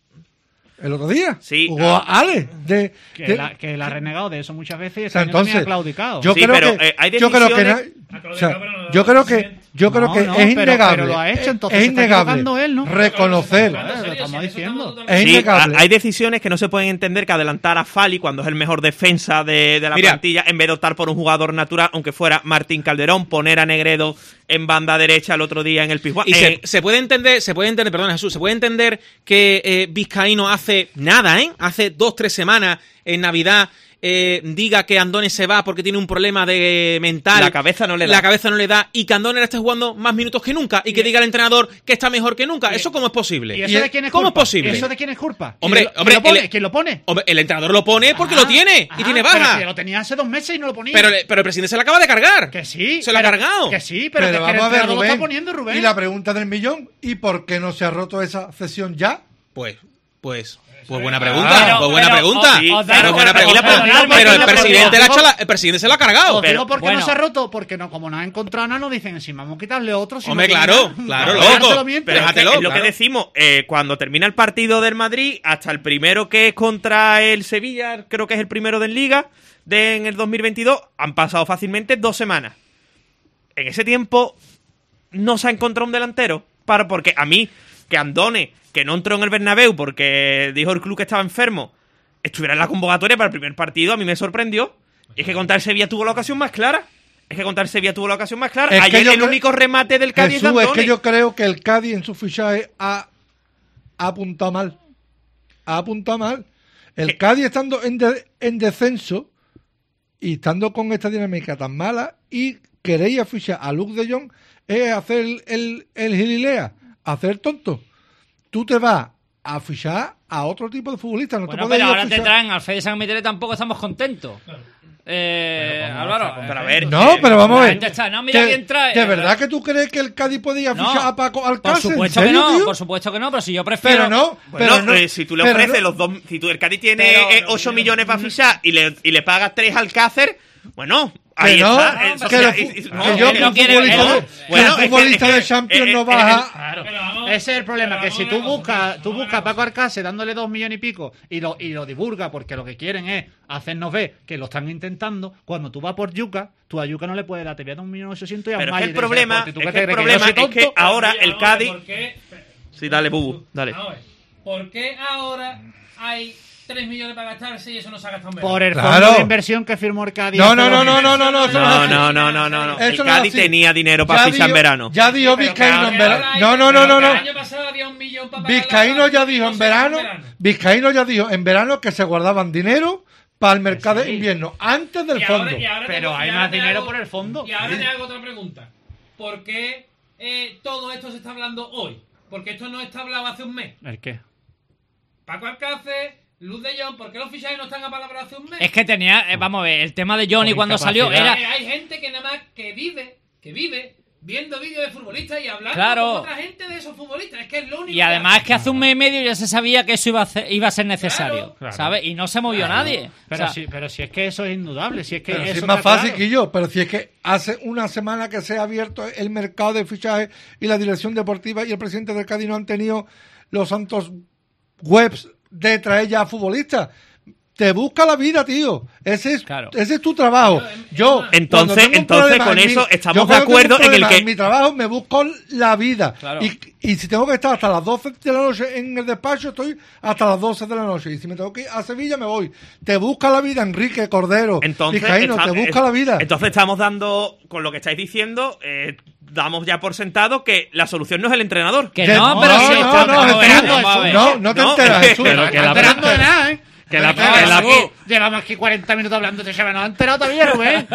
el otro día sí, jugó ah, Ale de, que, de... La, que la ha renegado de eso muchas veces y o sea, entonces entonces, claudicado. yo sí, creo pero, que eh, hay yo creo que no, o sea, yo creo que yo creo no, que no, es pero, innegable pero lo ha hecho, entonces es se está innegable él, ¿no? reconocer lo estamos diciendo es sí, innegable hay decisiones que no se pueden entender, que adelantar a Fali cuando es el mejor defensa de, de la Mira, plantilla en vez de optar por un jugador natural, aunque fuera Martín Calderón, poner a Negredo en banda derecha el otro día en el Pizjuán. Y eh, se, se puede entender, se puede entender, perdón Jesús, se puede entender que eh, Vizcaíno hace nada, ¿eh? Hace dos, tres semanas en Navidad eh, diga que Andone se va porque tiene un problema de mental. La cabeza no le da. La cabeza no le da y que Andone esté jugando más minutos que nunca y, y que diga al entrenador que está mejor que nunca. ¿Eso cómo es posible? ¿Y eso de quién es ¿Cómo culpa? es posible? ¿Y eso de quién es culpa? Hombre, ¿Quién hombre, lo pone? El, ¿Quién lo pone? Hombre, el entrenador lo pone porque ajá, lo tiene ajá, y tiene baja. Pero que lo tenía hace dos meses y no lo ponía. Pero, pero el presidente se la acaba de cargar. Que sí. Se lo ha cargado. Que sí, pero, pero que, vamos que el a ver, entrenador Rubén, lo está poniendo, Rubén. Y la pregunta del millón, ¿y por qué no se ha roto esa cesión ya? Pues, pues... Pues buena pregunta, pero, pues buena pero, pregunta. Sí, pero, pero, buena pero, pregunta. pero, pero, pero el pero, presidente pero, la ha hecho la, el presidente se lo ha cargado. Os digo por qué bueno. no se ha roto, porque no, como no ha encontrado nada, nos dicen encima, vamos a quitarle otro. Si Hombre, no claro, nada. claro, Claro, loco. se lo miente. Pero Déjatelo, es, que, es lo claro. que decimos, eh, cuando termina el partido del Madrid, hasta el primero que es contra el Sevilla, creo que es el primero de Liga, de, en el dos mil veintidós, han pasado fácilmente dos semanas. En ese tiempo no se ha encontrado un delantero, para porque a mí, que Andone, que no entró en el Bernabéu porque dijo el club que estaba enfermo, estuviera en la convocatoria para el primer partido, a mí me sorprendió. Y es que contra el Sevilla tuvo la ocasión más clara. Es que contra el Sevilla tuvo la ocasión más clara. Es Ayer el creo, único remate del Cádiz Jesús, es es que yo creo que el Cádiz en su fichaje ha, ha apuntado mal. Ha apuntado mal. El ¿Qué? Cádiz estando en, de, en descenso y estando con esta dinámica tan mala y queréis fichar a Luke de Jong es hacer el, el, el gililea, hacer tonto. Tú te vas a fichar a otro tipo de futbolistas. No Bueno, te puedes pero ir a ahora te fichar- traen al Fede San Miguel y tampoco estamos contentos. Eh, Álvaro, pero a ver, No, pero vamos a la ver. gente está, no, mira ¿De- quién trae. ¿De verdad que tú crees que el Cádiz podía No, fichar a Paco Alcácer? Por supuesto ¿En que serio, no, tío? por supuesto que no, pero si yo prefiero. Pero no, Bueno, pero no, eh, si tú le pero ofreces no. los dos, si tú el Cádiz tiene Pero- eh, ocho millones para fichar y le, y le pagas tres al Alcácer, bueno, ahí Que no, está. eh, que o sea, lo- y- y- que no, yo eh, que no un quiere- futbolista eh, de- no. que Bueno, un es que- futbolista es de que- Champions eh, no eh, baja. Claro. Ese es el problema, que si tú buscas tú buscas a Paco Alcácer dándole dos millones y pico y lo, y lo divulga porque lo que quieren es hacernos ver que lo están intentando, cuando tú vas por Yuca, tú a Yuca no le puedes dar, te voy a dar un millón ochocientos y a un Pero es que Mayer el de problema, Deporte. ¿Tú es qué que el te crees, problema yo soy es que tonto? ahora Oye, el ahora, Cádiz. ¿por qué? Sí, dale, Bubu, dale. Vamos a ver, ¿por qué ahora hay tres millones para gastarse y eso no se ha gastado en verano? Por el Claro. fondo de inversión que firmó el Cádiz. No, hace no, dos no, no, meses. no, no, no, eso no es No, así. no, no, no, no, no. El Eso no es Cádiz así. tenía dinero para Ya fichar en dijo- verano. Ya dijo Pero Vizcaíno claro, en Ahora verano. hay- No, no, no, pero no, que no. El año pasado había un millón para pagar Vizcaíno la- ya dijo en no se gastó verano, Vizcaíno ya dijo en verano que se guardaban dinero para el mercado de invierno, antes del Y ahora- fondo. y ahora te- Pero y hay ahora más te dinero hago- por el fondo. Y ahora te hago otra pregunta. ¿Por qué eh, todo esto se está hablando hoy? Porque esto no está hablado hace un mes. ¿El qué? Paco Alcácer, Luz de Jong, ¿por qué los fichajes no están apalabrados hace un mes? Es que tenía, eh, vamos a ver, el tema de Johnny Por cuando salió incapacidad. era. Eh, hay gente que nada más que vive, que vive viendo vídeos de futbolistas y hablando Claro. con otra gente de esos futbolistas. Es que es lo único Y además que es que hace un mes y medio ya se sabía que eso iba a, hacer- iba a ser necesario, Claro. ¿sabes? Y no se movió nadie. Pero, O sea, si, pero si es que eso es indudable, si es que Pero si eso es más está fácil claro. que yo, pero si es que hace una semana que se ha abierto el mercado de fichajes y la dirección deportiva y el presidente del Cádiz no han tenido los santos webs de traer ya a futbolistas. Te busca la vida, tío. Ese es, ese es tu trabajo. Yo, Entonces- cuando tengo un entonces, problema con en eso mi- estamos yo de cuando tengo un acuerdo en el problema que- En mi trabajo me busco la vida. Claro. Y, y si tengo que estar hasta las doce de la noche en el despacho, estoy hasta las doce de la noche. Y si me tengo que ir a Sevilla, me voy. Te busca la vida, Enrique Cordero. Entonces, Vizcaíno, está- te busca eh, la vida. Entonces estamos dando, con lo que estáis diciendo, eh, damos ya por sentado que la solución no es el entrenador. Que no, pero si está- no, vamos a ver, Jesús, vamos a ver. no, no te enteras, Jesús. Pero que la- No te enterando de nada, ¿eh? Que la- Llevamos que la- aquí- Llevamos aquí cuarenta minutos hablando de Xavi, no has enterado todavía, Rubén.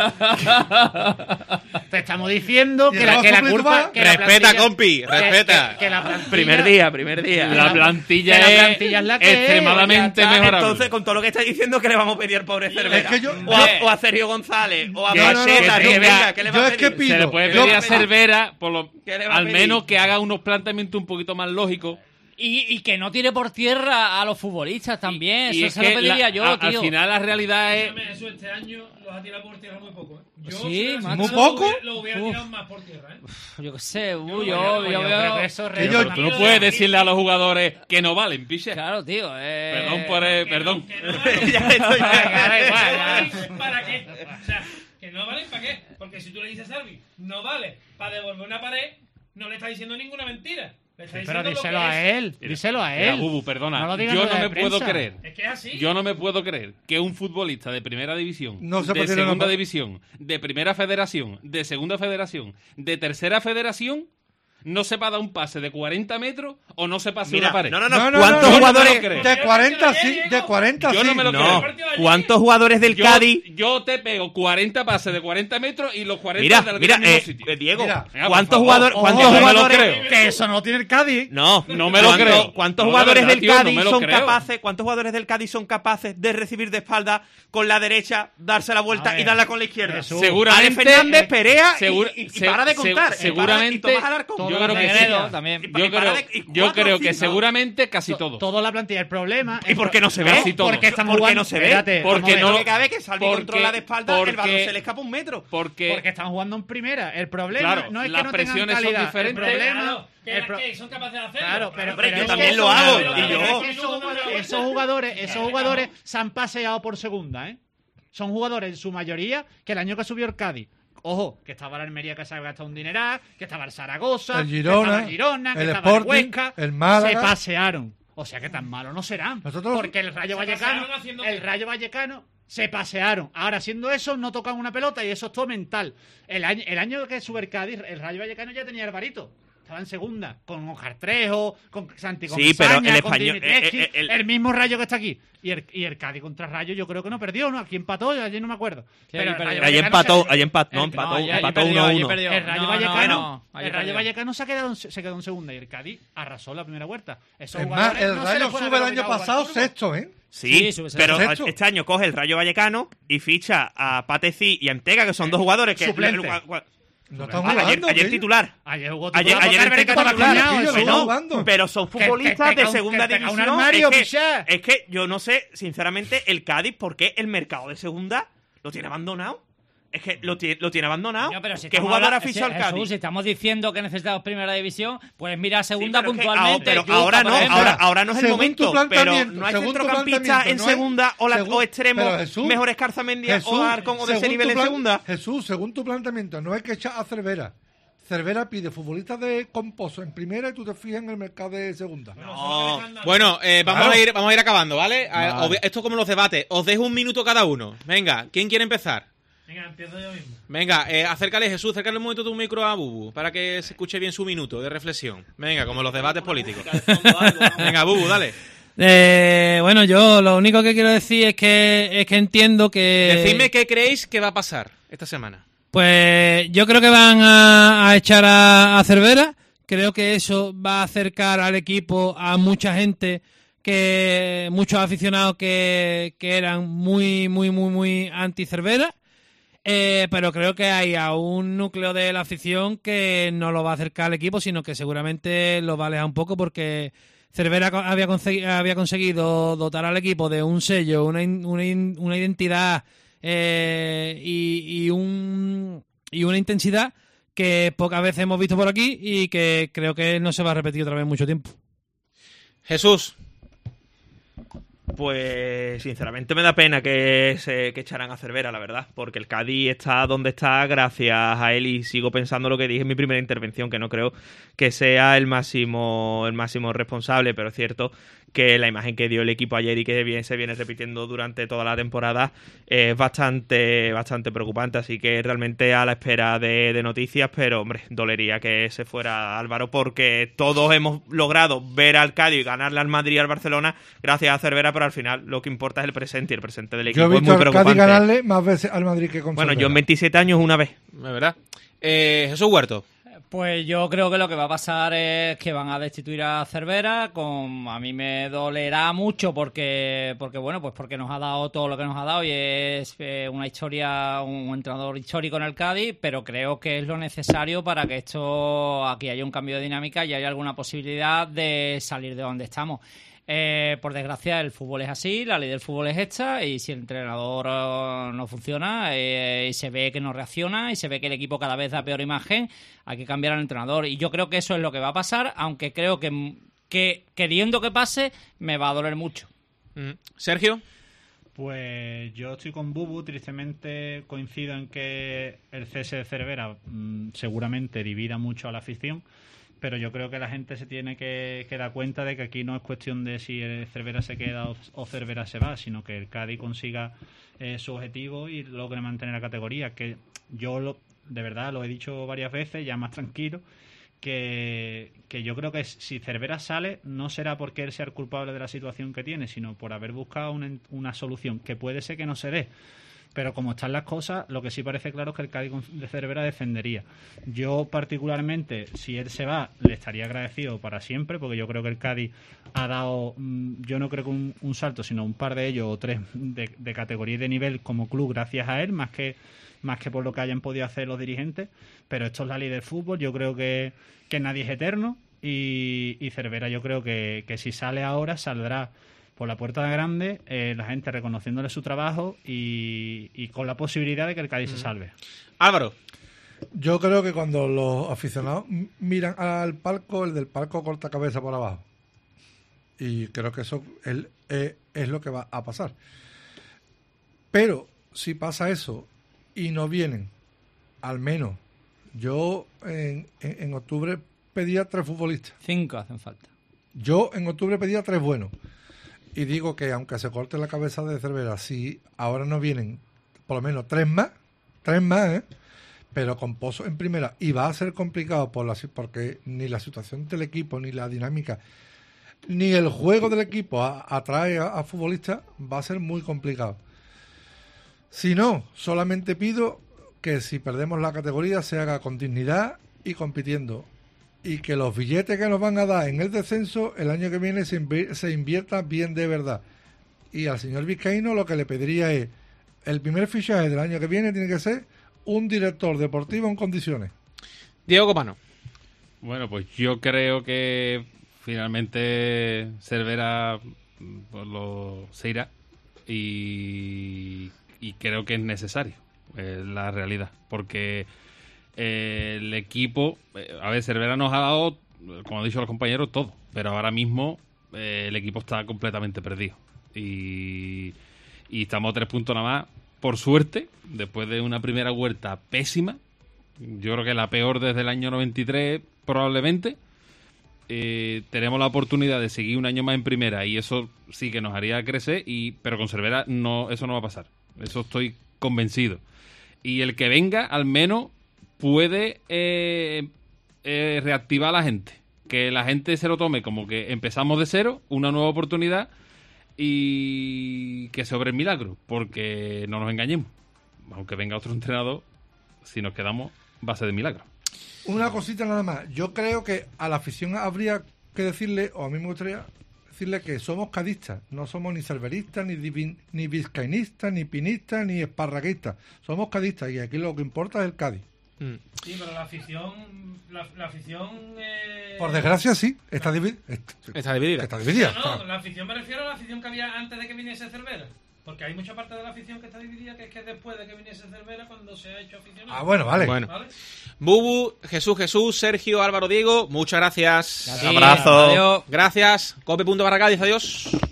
Te estamos diciendo que la, que la culpa... que la Respeta, plantilla- compi, que- respeta. que- que la plantilla- Primer día, primer día. La plantilla que la es plantilla es la que es, extremadamente Ya está. mejorable. Entonces, con todo lo que estáis diciendo, ¿qué le vamos a pedir al pobre Cervera? Es que yo- o, a, yo- o a Sergio González, o a Que- Pacheta, que que, tenga- venga, ¿qué le va yo a es que pedir? pido- Se le puede Yo- pedir a Cervera, por lo, ¿Qué le va a al pedir? menos que haga unos planteamientos un poquito más lógicos. Y, y que no tire por tierra a los futbolistas también. Y Eso es se lo que pediría la- yo, a- tío. al final la realidad es... Escúchame, eso este año los ha tirado por tierra muy poco, ¿eh? Yo, Sí, si hubiera macho. sido, ¿Muy poco? Lo hubiera, lo hubiera Uf. tirado más por tierra, ¿eh? Yo qué sé, uh, Yo- yo, yo- yo, yo veo- creo que eso es Pero yo- tú no puedes decirle a los jugadores que no valen, piche. Claro, tío. Eh... Perdón por... eh, perdón. Ya estoy- Ya da igual, ya. ¿Para qué? O sea, que no valen para qué. Porque si tú le dices a Salvi, no vale para devolver una pared, no le estás diciendo ninguna mentira. Le estás Pero diciendo lo díselo que a es. él, díselo a Mira, él. Bubu, perdona. No lo digas yo en no rueda me de puedo prensa. creer. Es que es así. Yo no me puedo creer que un futbolista de primera división, No se de puede tirar segunda una- división, de primera federación, de segunda federación, de tercera federación, no sepa dar un pase de cuarenta metros o no se pase Mira, una pared. no, no, no, No, no, ¿cuántos no, no, jugadores? no me lo creo. De cuarenta sí, de cuarenta Yo sí. no me lo No, creo. ¿cuántos jugadores del Yo, Cádiz? yo te pego cuarenta pases de cuarenta metros y los cuarenta Mira, te lo mira, tiran en el eh, mismo sitio. eh, Diego, Mira. Venga, por ¿cuántos favor. jugadores? Ojo, ¿Cuántos no me lo jugadores? creo. Que eso no lo tiene el Cádiz. No, No me lo ¿Cuántos- creo. ¿Cuántos No, de jugadores verdad, del tío, no Cádiz me lo son creo. capaces? ¿Cuántos jugadores del Cádiz son capaces de recibir de espalda con la derecha, darse la vuelta A ver, y darla con la izquierda? Jesús. Seguramente- Ale Fernández, eh, Perea y- segur- y, y se- para de se- contar. seguramente- Y Tomás Alarcón. todo Yo lo creo que sí. Negredo también. Y pa- Yo y para creo, de- y yo cuatro, creo que cinco. seguramente casi To- todo. Toda la plantilla. El problema ¿Y es por qué no se ve? Casi todo. Porque están ¿Por qué jugando... no se ve? Espérate, Porque vamos a ver. no- Porque cada vez que Salvi porque- controla de espalda, el porque- balón se le escapa un metro. Porque, Porque están jugando en primera. El problema Claro, no es las que no tengan presiones son calidad. diferentes. El problema... Claro, que, el la- pro- que son capaces de hacerlo. Claro, pero, Hombre, pero yo es también que lo esos- hago, pero y yo- es que esos, jugadores, esos jugadores, esos jugadores se han paseado por segunda, ¿eh? Son jugadores en su mayoría que el año que subió el Cádiz. Ojo, que estaba la Almería que se ha gastado un dineral, que estaba el Zaragoza, El que Girona, estaba el Girona, que el estaba el Sporting, Huesca. el Málaga. Se pasearon. O sea que tan malo no serán. Nosotros- Porque el Rayo Se Vallecano, pasearon haciendo el qué? Rayo Vallecano se pasearon. Ahora, siendo eso, no tocan una pelota y eso es todo mental. El año, el año que sube el Cádiz, el Rayo Vallecano ya tenía el varito. estaba en segunda, con Ojartrejo, con Santi Sí, pero Comesaña, el con español- Dimitrescu, eh, eh, el- el mismo Rayo que está aquí. Y el, y el Cádiz contra Rayo yo creo que no perdió, ¿no? Aquí empató, ayer no me acuerdo. Pero el Rayo Ayer Vallecano empató, se- ayer empató, no, el- empató, ayer- empató ayer uno a perdió, uno. ayer perdió. El Rayo No, no, Vallecano, no, ayer el Rayo perdió. Vallecano se quedó, en- se quedó en segunda y el Cádiz arrasó la primera vuelta. Esos Es más, jugadores el no se Rayo les puede sube el haber año olvidado pasado jugar fútbol. sexto, ¿eh? Sí, Sí, sube pero sexto. este año coge el Rayo Vallecano y ficha a Pateci y a Entega, que son dos jugadores que... Suplente. gua- gua- No Ah, están ayer, jugando, ayer ¿qué? titular. Ayer jugó Ayer, titular, ayer porque Entega Alberto titular. Martínez, Martínez, Que está no, jugando. pero son Que- que futbolistas pega de un- segunda que pega un división. armario, es, que, Michel. es que yo no sé, sinceramente, el Cádiz, ¿por qué el mercado de segunda lo tiene abandonado? Es que lo tiene, lo tiene abandonado. Coño, pero si ¿Qué estamos jugador ha habla- fichado si- el Cádiz? Jesús, si estamos diciendo que necesitamos primera división, pues mira segunda Sí, pero es que puntualmente. ahora- pero Yuca, ahora por no, ejemplo. ahora, ahora no es el Según momento. tu Pero planteamiento, no hay según tu centrocampista planteamiento, en no hay- segunda o, la, según- o extremos pero Jesús, mejores Carzamendia Jesús, o Arcon o de ese según nivel tu en plan- segunda. Jesús, según tu planteamiento, no hay que echar a Cervera. Cervera pide futbolistas de composo en primera y tú te fijas en el mercado de segunda. No. Bueno, eh, vamos, Claro. a ir, vamos a ir acabando, ¿vale? A- Vale. os- Esto es como los debates. Os dejo un minuto cada uno. Venga, ¿quién quiere empezar? Venga, empiezo yo mismo. Venga, eh, acércale, Jesús, acércale un momento tu micro a Bubu para que se escuche bien su minuto de reflexión. Venga, como los debates políticos. Venga, Bubu, dale. Eh, bueno, yo lo único que quiero decir es que es que entiendo que... Decidme qué creéis que va a pasar esta semana. Pues yo creo que van a, a echar a, a Cervera. Creo que eso va a acercar al equipo a mucha gente, que muchos aficionados que, que eran muy, muy, muy, muy anti-Cervera. Eh, pero creo que hay a un núcleo de la afición que no lo va a acercar al equipo, sino que seguramente lo va a alejar un poco, porque Cervera co- había, consegui- había conseguido dotar al equipo de un sello, una, in- una, in- una identidad eh, y, y, un, y una intensidad que pocas veces hemos visto por aquí y que creo que no se va a repetir otra vez en mucho tiempo. Jesús. Pues sinceramente me da pena que se que echaran a Cervera, la verdad, porque el Cádiz está donde está gracias a él y sigo pensando lo que dije en mi primera intervención, que no creo que sea el máximo el máximo responsable, pero es cierto que la imagen que dio el equipo ayer y que bien se viene repitiendo durante toda la temporada es bastante bastante preocupante, así que realmente a la espera de, de noticias, pero hombre, dolería que se fuera Álvaro, porque todos hemos logrado ver al Cádiz y ganarle al Madrid y al Barcelona gracias a Cervera, pero al final lo que importa es el presente y el presente del equipo Yo he es visto muy al Cádiz preocupante. ganarle más veces al Madrid que con Bueno, Cervera. yo en veintisiete años una vez. Es verdad. Eh, Jesús Huerto. Pues yo creo que lo que va a pasar es que van a destituir a Cervera. Con, a mí me dolerá mucho porque, porque bueno, pues porque nos ha dado todo lo que nos ha dado y es eh, una historia, un entrenador histórico en el Cádiz, pero creo que es lo necesario para que esto aquí haya un cambio de dinámica y haya alguna posibilidad de salir de donde estamos. Eh, por desgracia, el fútbol es así, la ley del fútbol es esta, y si el entrenador eh, no funciona eh, y se ve que no reacciona y se ve que el equipo cada vez da peor imagen, hay que cambiar al entrenador. Y yo creo que eso es lo que va a pasar, aunque creo que, que queriendo que pase, me va a doler mucho. Mm. Sergio. Pues yo estoy con Bubu, tristemente coincido en que el cese de Cervera mmm, seguramente divida mucho a la afición, pero yo creo que la gente se tiene que, que dar cuenta de que aquí no es cuestión de si el Cervera se queda o, o Cervera se va, sino que el Cádiz consiga eh, su objetivo y logre mantener la categoría, que yo lo, de verdad lo he dicho varias veces, ya más tranquilo, que, que yo creo que si Cervera sale no será porque él sea el culpable de la situación que tiene, sino por haber buscado una, una solución que puede ser que no se dé. Pero como están las cosas, lo que sí parece claro es que el Cádiz de Cervera defendería. Yo particularmente, si él se va, le estaría agradecido para siempre, porque yo creo que el Cádiz ha dado, yo no creo que un, un salto, sino un par de ellos o tres de, de categoría y de nivel como club gracias a él, más que más que por lo que hayan podido hacer los dirigentes. Pero esto es la ley del fútbol, yo creo que, que nadie es eterno y, y Cervera yo creo que, que si sale ahora, saldrá por la puerta grande, eh, la gente reconociéndole su trabajo y, y con la posibilidad de que el Cádiz mm. se salve. Álvaro. Yo creo que cuando los aficionados miran al palco, el del palco corta cabeza por abajo. Y creo que eso es, es, es lo que va a pasar. Pero si pasa eso y no vienen, al menos, yo en, en, en octubre pedía tres futbolistas. Cinco hacen falta. Yo en octubre pedía tres buenos. Y digo que aunque se corte la cabeza de Cervera, si ahora no vienen por lo menos tres más, tres más, ¿eh? pero con Pozo en primera, y va a ser complicado por la, porque ni la situación del equipo, ni la dinámica, ni el juego del equipo a, atrae a, a futbolistas, va a ser muy complicado. Si no, solamente pido que si perdemos la categoría se haga con dignidad y compitiendo, y que los billetes que nos van a dar en el descenso el año que viene se, inv- se inviertan bien de verdad. Y al señor Vizcaíno lo que le pediría es, el primer fichaje del año que viene tiene que ser un director deportivo en condiciones. Diego Copano. Bueno, pues yo creo que finalmente Cervera pues, lo se irá y, y creo que es necesario, es la realidad, porque eh, el equipo, eh, a ver, Cervera nos ha dado, como han dicho los compañeros, todo, pero ahora mismo eh, el equipo está completamente perdido y, y estamos a tres puntos nada más, por suerte, después de una primera vuelta pésima, yo creo que la peor desde el año noventa y tres probablemente. Eh, tenemos la oportunidad de seguir un año más en primera y eso sí que nos haría crecer, y pero con Cervera no, eso no va a pasar, eso estoy convencido, y el que venga al menos puede eh, eh, reactivar a la gente, que la gente se lo tome como que empezamos de cero, una nueva oportunidad, y que se obre el milagro, porque no nos engañemos, aunque venga otro entrenador, si nos quedamos va a ser de milagro. Una cosita nada más. Yo creo que a la afición habría que decirle, o a mí me gustaría decirle que somos cadistas. No somos ni cerveristas, ni, divin, ni vizcainistas, ni pinistas, ni esparraguistas. Somos cadistas y aquí lo que importa es el Cádiz. Mm. Sí, pero la afición... La, la afición... Eh... Por desgracia, sí. Está, divi está, está dividida. Está dividida. No, no, la afición me refiero a la afición que había antes de que viniese Cervera. Porque hay mucha parte de la afición que está dividida, que es que después de que viniese Cervera cuando se ha hecho aficionado. Ah, bueno, vale. Bueno. ¿Vale? Bubu, Jesús, Jesús, Sergio, Álvaro, Diego, muchas gracias. Un abrazo. Adiós. Gracias. Cope punto barra Cádiz, adiós.